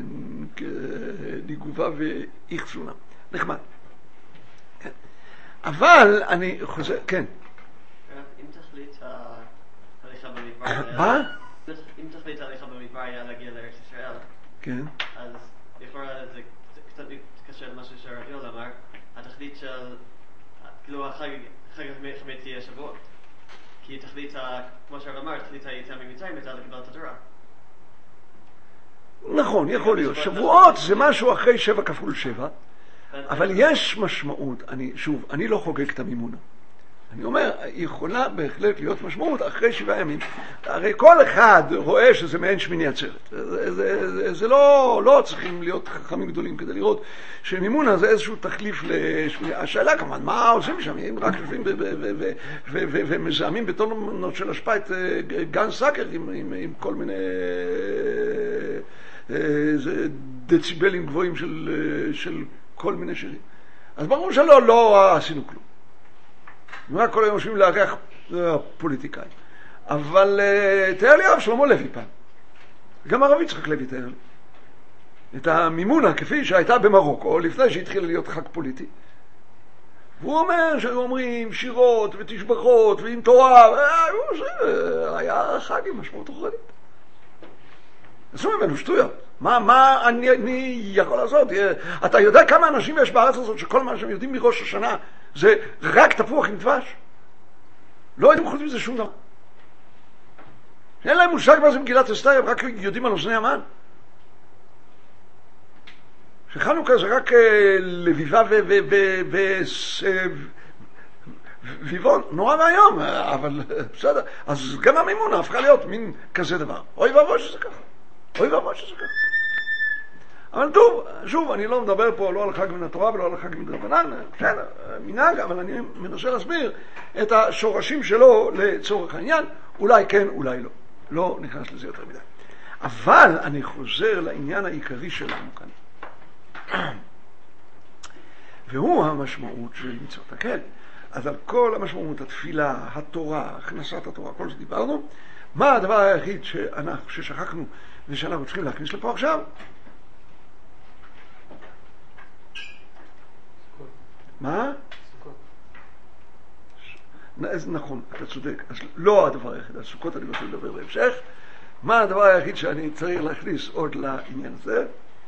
ניגובה ואיחסונה. נחמד. כן. אבל אני חוזר, כן. אם תחליט ההליכה במדבר... מה? אם תחליט ההליכה במדבר היה להגיע לארץ ישראל, כן. אז לכאורה זה קצת מתקשר למה שרב יואל אמר, התכלית של, כאילו החג חמץ יהיה שבועות. כי תכלית, כמו שהרב אמר, תכלית היציאה ממצרים הייתה לקבל את התורה. נכון, יכול להיות. שבועות זה משהו אחרי שבע כפול שבע, אבל יש משמעות. אני, שוב, אני לא חוגג את המימונה. אני אומר, יכולה בהחלט להיות משמעות אחרי שבעה ימים. הרי כל אחד רואה שזה מעין שמיני עצרת. זה, זה, זה, זה לא, לא צריכים להיות חכמים גדולים כדי לראות שמימונה זה איזשהו תחליף לשמיני. השאלה כמובן, מה עושים שם? אם רק יושבים ומזהמים בטונות של השפעה את גן סאקר עם, עם, עם כל מיני דציבלים גבוהים של, של כל מיני שירים. אז ברור שלא, לא עשינו כלום. רק כל היום יושבים לארח פוליטיקאים. אבל תאר לי הרב שלמה לוי פעם. גם הרב יצחק לוי תאר לי. את המימונה כפי שהייתה במרוקו, לפני שהתחילה להיות חג פוליטי. והוא אומר שהיו אומרים שירות ותשבחות ועם תורה. היה חג עם משמעות רוחנית. עשו ממנו שטויות. מה, מה אני, אני יכול לעשות? אתה יודע כמה אנשים יש בארץ הזאת שכל מה שהם יודעים מראש השנה זה רק תפוח עם דבש? לא יודעים חוץ מזה שום דבר. אין להם מושג מה זה מגילת אסתר, הם רק יודעים על אוזני המן. שחנוכה זה רק לביבה וויבון, נורא מהיום, אבל בסדר. אז גם המימונה הפכה להיות מין כזה דבר. אוי ואבוי שזה ככה. אוי ואבוי שזה ככה. אבל טוב, שוב, אני לא מדבר פה לא על חג מן התורה ולא על חג מן דרבנן, בסדר, מנהג, אבל אני מנסה להסביר את השורשים שלו לצורך העניין, אולי כן, אולי לא. לא נכנס לזה יותר מדי. אבל אני חוזר לעניין העיקרי שלנו כאן. והוא המשמעות של מצוות הקהל. אז על כל המשמעות, התפילה, התורה, הכנסת התורה, כל זה דיברנו. מה הדבר היחיד שאנחנו, ששכחנו ושאנחנו צריכים להכניס לפה עכשיו? מה? נכון, אתה צודק. אז לא הדבר היחיד, על סוכות אני רוצה לדבר בהמשך. מה הדבר היחיד שאני צריך להכניס עוד לעניין הזה?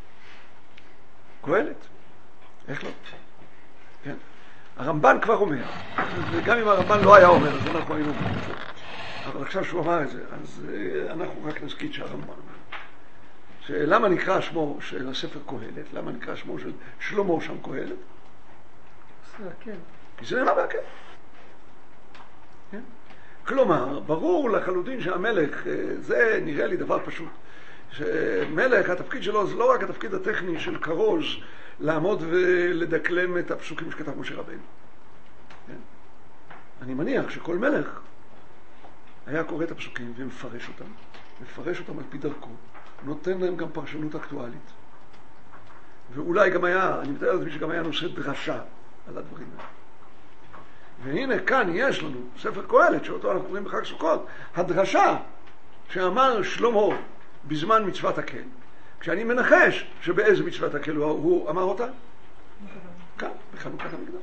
קהלת. איך לא? כן. הרמב"ן כבר אומר, וגם אם הרמב"ן לא היה אומר, אז אנחנו היינו אומרים את זה. אבל עכשיו שהוא אמר את זה, אז אנחנו רק נזכיר שהרמב"ן אומר. שלמה נקרא שמו של הספר קהלת? למה נקרא שמו של שלמה שם קהלת? כן. כי זה נראה בהקל. כן? כלומר, ברור לחלוטין שהמלך, זה נראה לי דבר פשוט. שמלך, התפקיד שלו זה לא רק התפקיד הטכני של כרוז לעמוד ולדקלם את הפסוקים שכתב משה רבינו. כן? אני מניח שכל מלך היה קורא את הפסוקים ומפרש אותם, מפרש אותם על פי דרכו, נותן להם גם פרשנות אקטואלית. ואולי גם היה, אני מתאר לעצמי שגם היה נושא דרשה על הדברים האלה. והנה כאן יש לנו ספר קהלת שאותו אנחנו קוראים בחג סוכות, הדרשה שאמר שלמה בזמן מצוות הקהל. כשאני מנחש שבאיזה מצוות הקהל הוא, הוא אמר אותה? כאן, בחנוכת המקדש.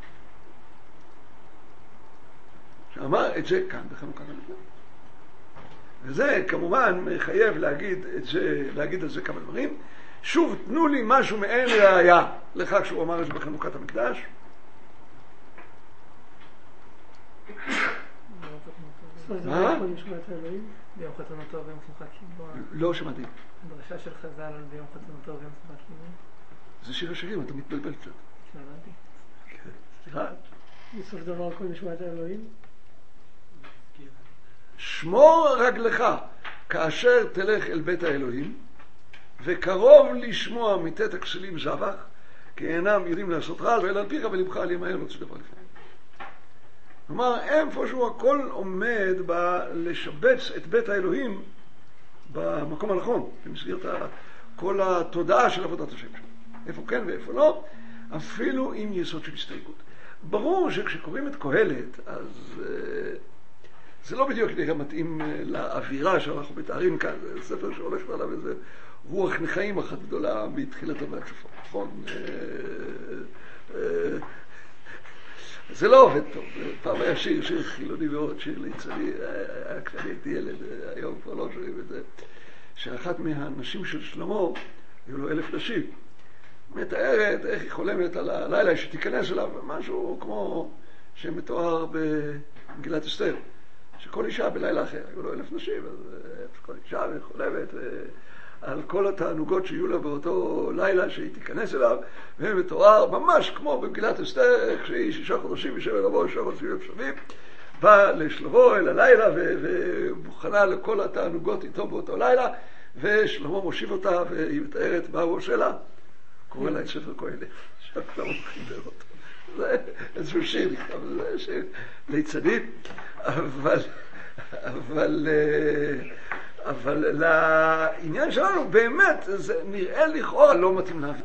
שאמר את זה כאן בחנוכת המקדש. וזה כמובן מחייב להגיד את זה, להגיד על זה כמה דברים. שוב, תנו לי משהו מעין ראיה לכך שהוא אמר את זה בחנוכת המקדש. מה? ביום חתונתו ויום שמחת ליבו. לא שמעתי. הדרשה של חז"ל על ביום חתונתו ויום שמחת ליבו. זה שיר השירים, אתה מתבלבל קצת. שמעתי. סליחה. בסוף דבר כל נשמת האלוהים. שמור רגלך כאשר תלך אל בית האלוהים, וקרוב לשמוע מתת הכסילים זבח, כי אינם יודעים לעשות רע, ואל על פיך ולבך על ימהר לא דבר לפני. כלומר, איפשהו הכל עומד לשבץ את בית האלוהים במקום הנכון, במסגרת כל התודעה של עבודת השם שלו. איפה כן ואיפה לא, אפילו עם יסוד של הסתייגות. ברור שכשקוראים את קהלת, אז זה לא בדיוק נראה מתאים לאווירה שאנחנו מתארים כאן. זה ספר שהולך עליו איזה רוח נחיים אחת גדולה מתחילת ועד סופו. נכון? זה לא עובד טוב. פעם היה שיר, שיר חילוני מאוד, שיר ליצני, כשאני הייתי ילד, היום כבר לא שומעים את זה, שאחת מהנשים של שלמה, היו לו אלף נשים, מתארת איך היא חולמת על הלילה שתיכנס אליו, משהו כמו שמתואר במגילת אסתר, שכל אישה בלילה אחר, היו לו אלף נשים, אז כל אישה חולמת, על כל התענוגות שיהיו לה באותו לילה שהיא תיכנס אליו, ומתואר ממש כמו במגילת אסתר, כשהיא שישה חודשים ושבע לבוא, שישה חודשים אפשבים, באה לשלמה אל הלילה ומוכנה לכל התענוגות איתו באותו לילה, ושלמה מושיב אותה והיא מתארת מה הוא עושה לה, קורא לה את ספר קהלת, עכשיו כבר חיבר אותו. זה איזשהו שיר נכתב, זה שיר ליצנים, אבל, אבל, אבל לעניין שלנו באמת זה נראה לכאורה לא מתאים להבין.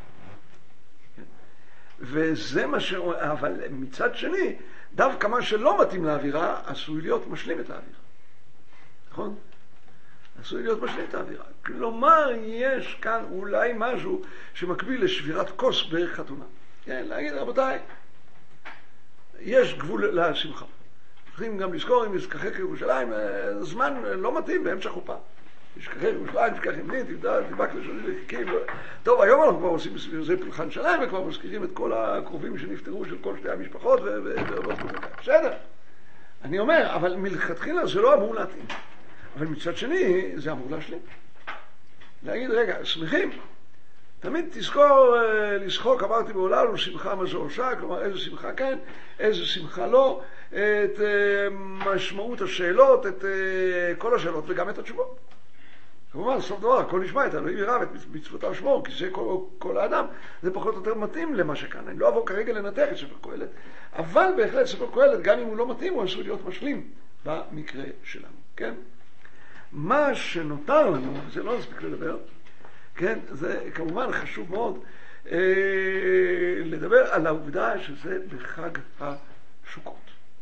וזה מה ש... אבל מצד שני, דווקא מה שלא מתאים לאווירה עשוי להיות משלים את האווירה. נכון? עשוי להיות משלים את האווירה. כלומר, יש כאן אולי משהו שמקביל לשבירת כוס בחתונה. כן, להגיד, רבותיי, יש גבול לשמחה. צריכים גם לזכור אם ישכחך ירושלים, זמן לא מתאים באמצע חופה. ישכחך ירושלים, תשכח ימני, תדבק לשוני לחיכים. טוב, היום אנחנו כבר עושים בסביב זה פולחן שלם, וכבר מזכירים את כל הקרובים שנפטרו של כל שתי המשפחות, בסדר. אני אומר, אבל מלכתחילה זה לא אמור להתאים. אבל מצד שני, זה אמור להשלים. להגיד, רגע, שמחים. תמיד תזכור לשחוק, אמרתי בעולם, הוא שמחה מה זה עושה, כלומר איזה שמחה כן, איזה שמחה לא, את משמעות השאלות, את כל השאלות וגם את התשובות. כלומר, סוף דבר, הכל נשמע את אלוהים ירא ואת מצוותיו שמור, כי זה כל, כל האדם, זה פחות או יותר מתאים למה שכאן. אני לא אבוא כרגע לנתח את ספר קהלת, אבל בהחלט ספר קהלת, גם אם הוא לא מתאים, הוא עשוי להיות משלים במקרה שלנו, כן? מה שנותר לנו, זה לא נספיק לדבר, כן, זה כמובן חשוב מאוד אה, לדבר על העובדה שזה בחג הסוכות.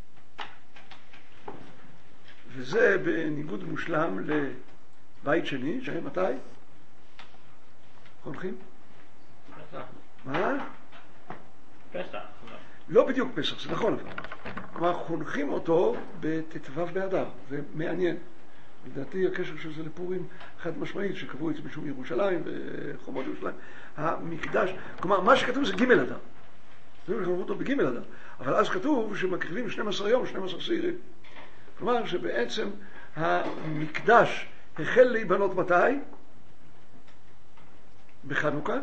וזה בניגוד מושלם לבית שני, שהיה מתי? חונכים? פסח. מה? פסח. לא בדיוק פסח, זה נכון אבל. כלומר, חונכים אותו בתתוו באדר, זה מעניין. לדעתי הקשר של זה לפורים חד משמעית שקבעו את זה משום ירושלים וחומות ירושלים. המקדש, כלומר מה שכתוב זה ג' אדר. זה חונכו אותו בג' אדר. אבל אז כתוב שמקריבים שנים עשר יום, שנים עשר שעירים. כלומר שבעצם המקדש החל להיבנות מתי? בחנוכה.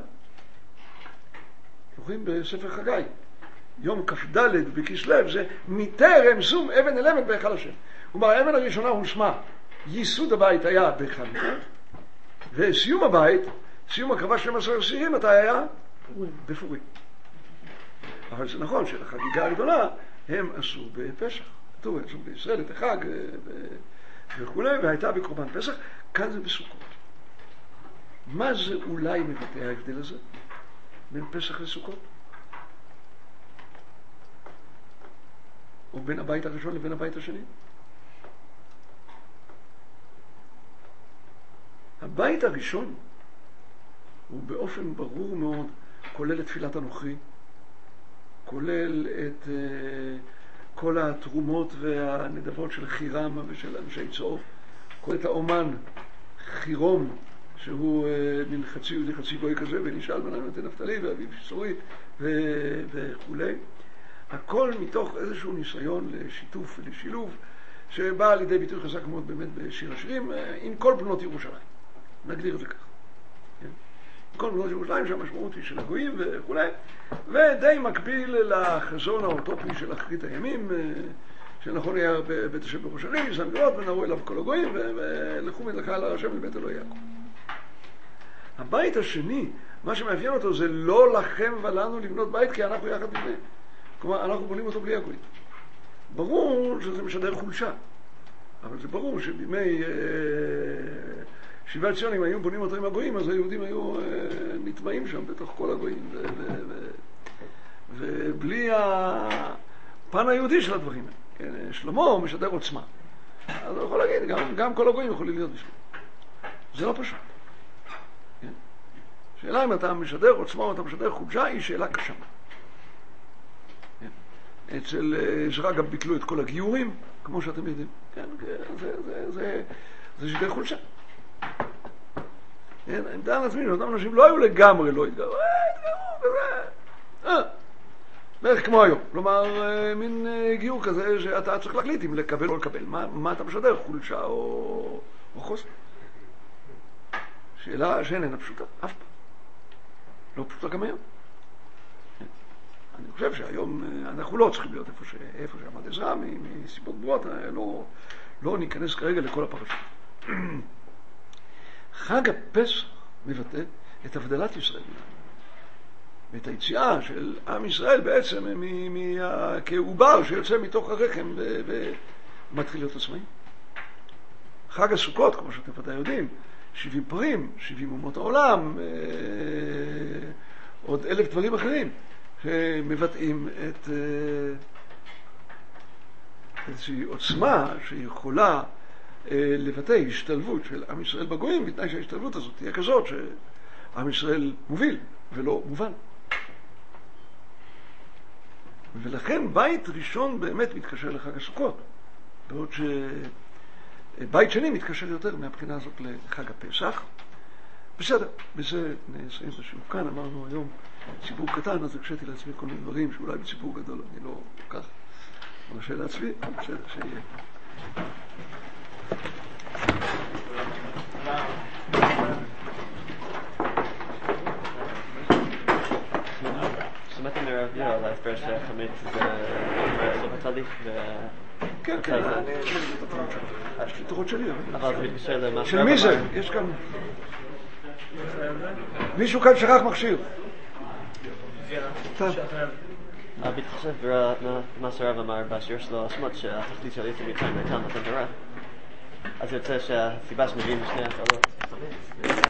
זוכרים בספר חגי. יום כ"ד בכסלו זה מטרם שום אבן אל אבן בהיכל השם. כלומר האבן הראשונה הושמה. ייסוד הבית היה בחנוכה, וסיום הבית, סיום הקרבה שנים עשר שעירים, מתי היה? בפורים. אבל זה נכון שלחגיגה הגדולה הם עשו בפסח. כתוב, עשו בישראל את החג וכו', והייתה בקורבן פסח. כאן זה בסוכות. מה זה אולי מבטא ההבדל הזה בין פסח לסוכות? או בין הבית הראשון לבין הבית השני? הבית הראשון הוא באופן ברור מאוד כולל את תפילת הנוכרי, כולל את uh, כל התרומות והנדבות של חירם ושל אנשי צהוב, כולל את האומן חירום שהוא uh, מן חצי יהודי חצי גוי כזה ונשאל בנם את נפתלי ואביו שסורי וכו'. הכל מתוך איזשהו ניסיון לשיתוף ולשילוב שבא לידי ביטוי חזק מאוד באמת בשיר השירים עם כל בנות ירושלים. נגדיר את זה כך. כן? כל בנות ירושלים שהמשמעות היא של הגויים וכו', ודי מקביל לחזון האוטופי של אחרית הימים, שנכון היה בבית השם בירושלים, יסנגרות ונראו אליו כל הגויים, ולכו מדרכה על השם לבית אלוהי יעקב. הבית השני, מה שמאפיין אותו זה לא לכם ולנו לבנות בית, כי אנחנו יחד נבנה. כלומר, אנחנו בונים אותו בלי הגויים. ברור שזה משדר חולשה, אבל זה ברור שבימי שיבת ציון, אם היו בונים אותו עם הגויים, אז היהודים היו נטמעים שם בתוך כל הגויים, ובלי הפן היהודי של הדברים האלה. שלמה משדר עוצמה. אז הוא יכול להגיד, גם, גם כל הגויים יכולים להיות בשביל. זה לא פשוט. כן? שאלה אם אתה משדר עוצמה או אתה משדר חולשה, היא שאלה קשה. כן? אצל עזרא גם ביטלו את כל הגיורים, כמו שאתם יודעים. כן? זה, זה, זה, זה שדר חולשה. כן? אני מדע על עצמי, אותם אנשים לא היו לגמרי, לא התגרו, אה, התגרו, כזה. אה. בערך כמו היום, כלומר מין גיור כזה שאתה צריך להחליט אם לקבל או לקבל, מה, מה אתה משדר, חולשה או, או חוסן. שאלה שאיננה פשוטה, אף פעם. לא פשוטה גם היום. אני חושב שהיום אנחנו לא צריכים להיות איפה, ש... איפה שעמד עזרא, מסיבות ברורות, לא, לא ניכנס כרגע לכל הפרשה. חג הפסח מבטא את הבדלת ישראל. ואת היציאה של עם ישראל בעצם מ- מ- כעובר שיוצא מתוך הרחם ומתחיל להיות עצמאי. חג הסוכות, כמו שאתם ודאי יודעים, שבעים פרים, שבעים אומות העולם, עוד אלף דברים אחרים שמבטאים את איזושהי עוצמה שיכולה לבטא השתלבות של עם ישראל בגויים, בתנאי שההשתלבות הזאת תהיה כזאת שעם ישראל מוביל ולא מובן. ולכן בית ראשון באמת מתקשר לחג הסוכות, בעוד שבית שני מתקשר יותר מהבחינה הזאת לחג הפסח. בסדר, בזה נסיים את השיעור כאן. אמרנו היום ציבור קטן, אז הקשתי לעצמי כל מיני דברים שאולי בציבור גדול אני לא כך מרשה לעצמי, בסדר, שיהיה. שמעתי מרב ליאור על ההסבר שהחמץ זה סוף התהליך ו... כן, כן, אני יש לי תורות שלי, אבל זה מתקשר למה של מי זה? יש כאן... מישהו כאן שכח מכשיר. בהתחשב במה שהרב אמר בשיר שלו, השמות שהתכלית של יצא מצרים הייתה מתן תורה, אז יוצא שהסיבה שמביאים שני הצעות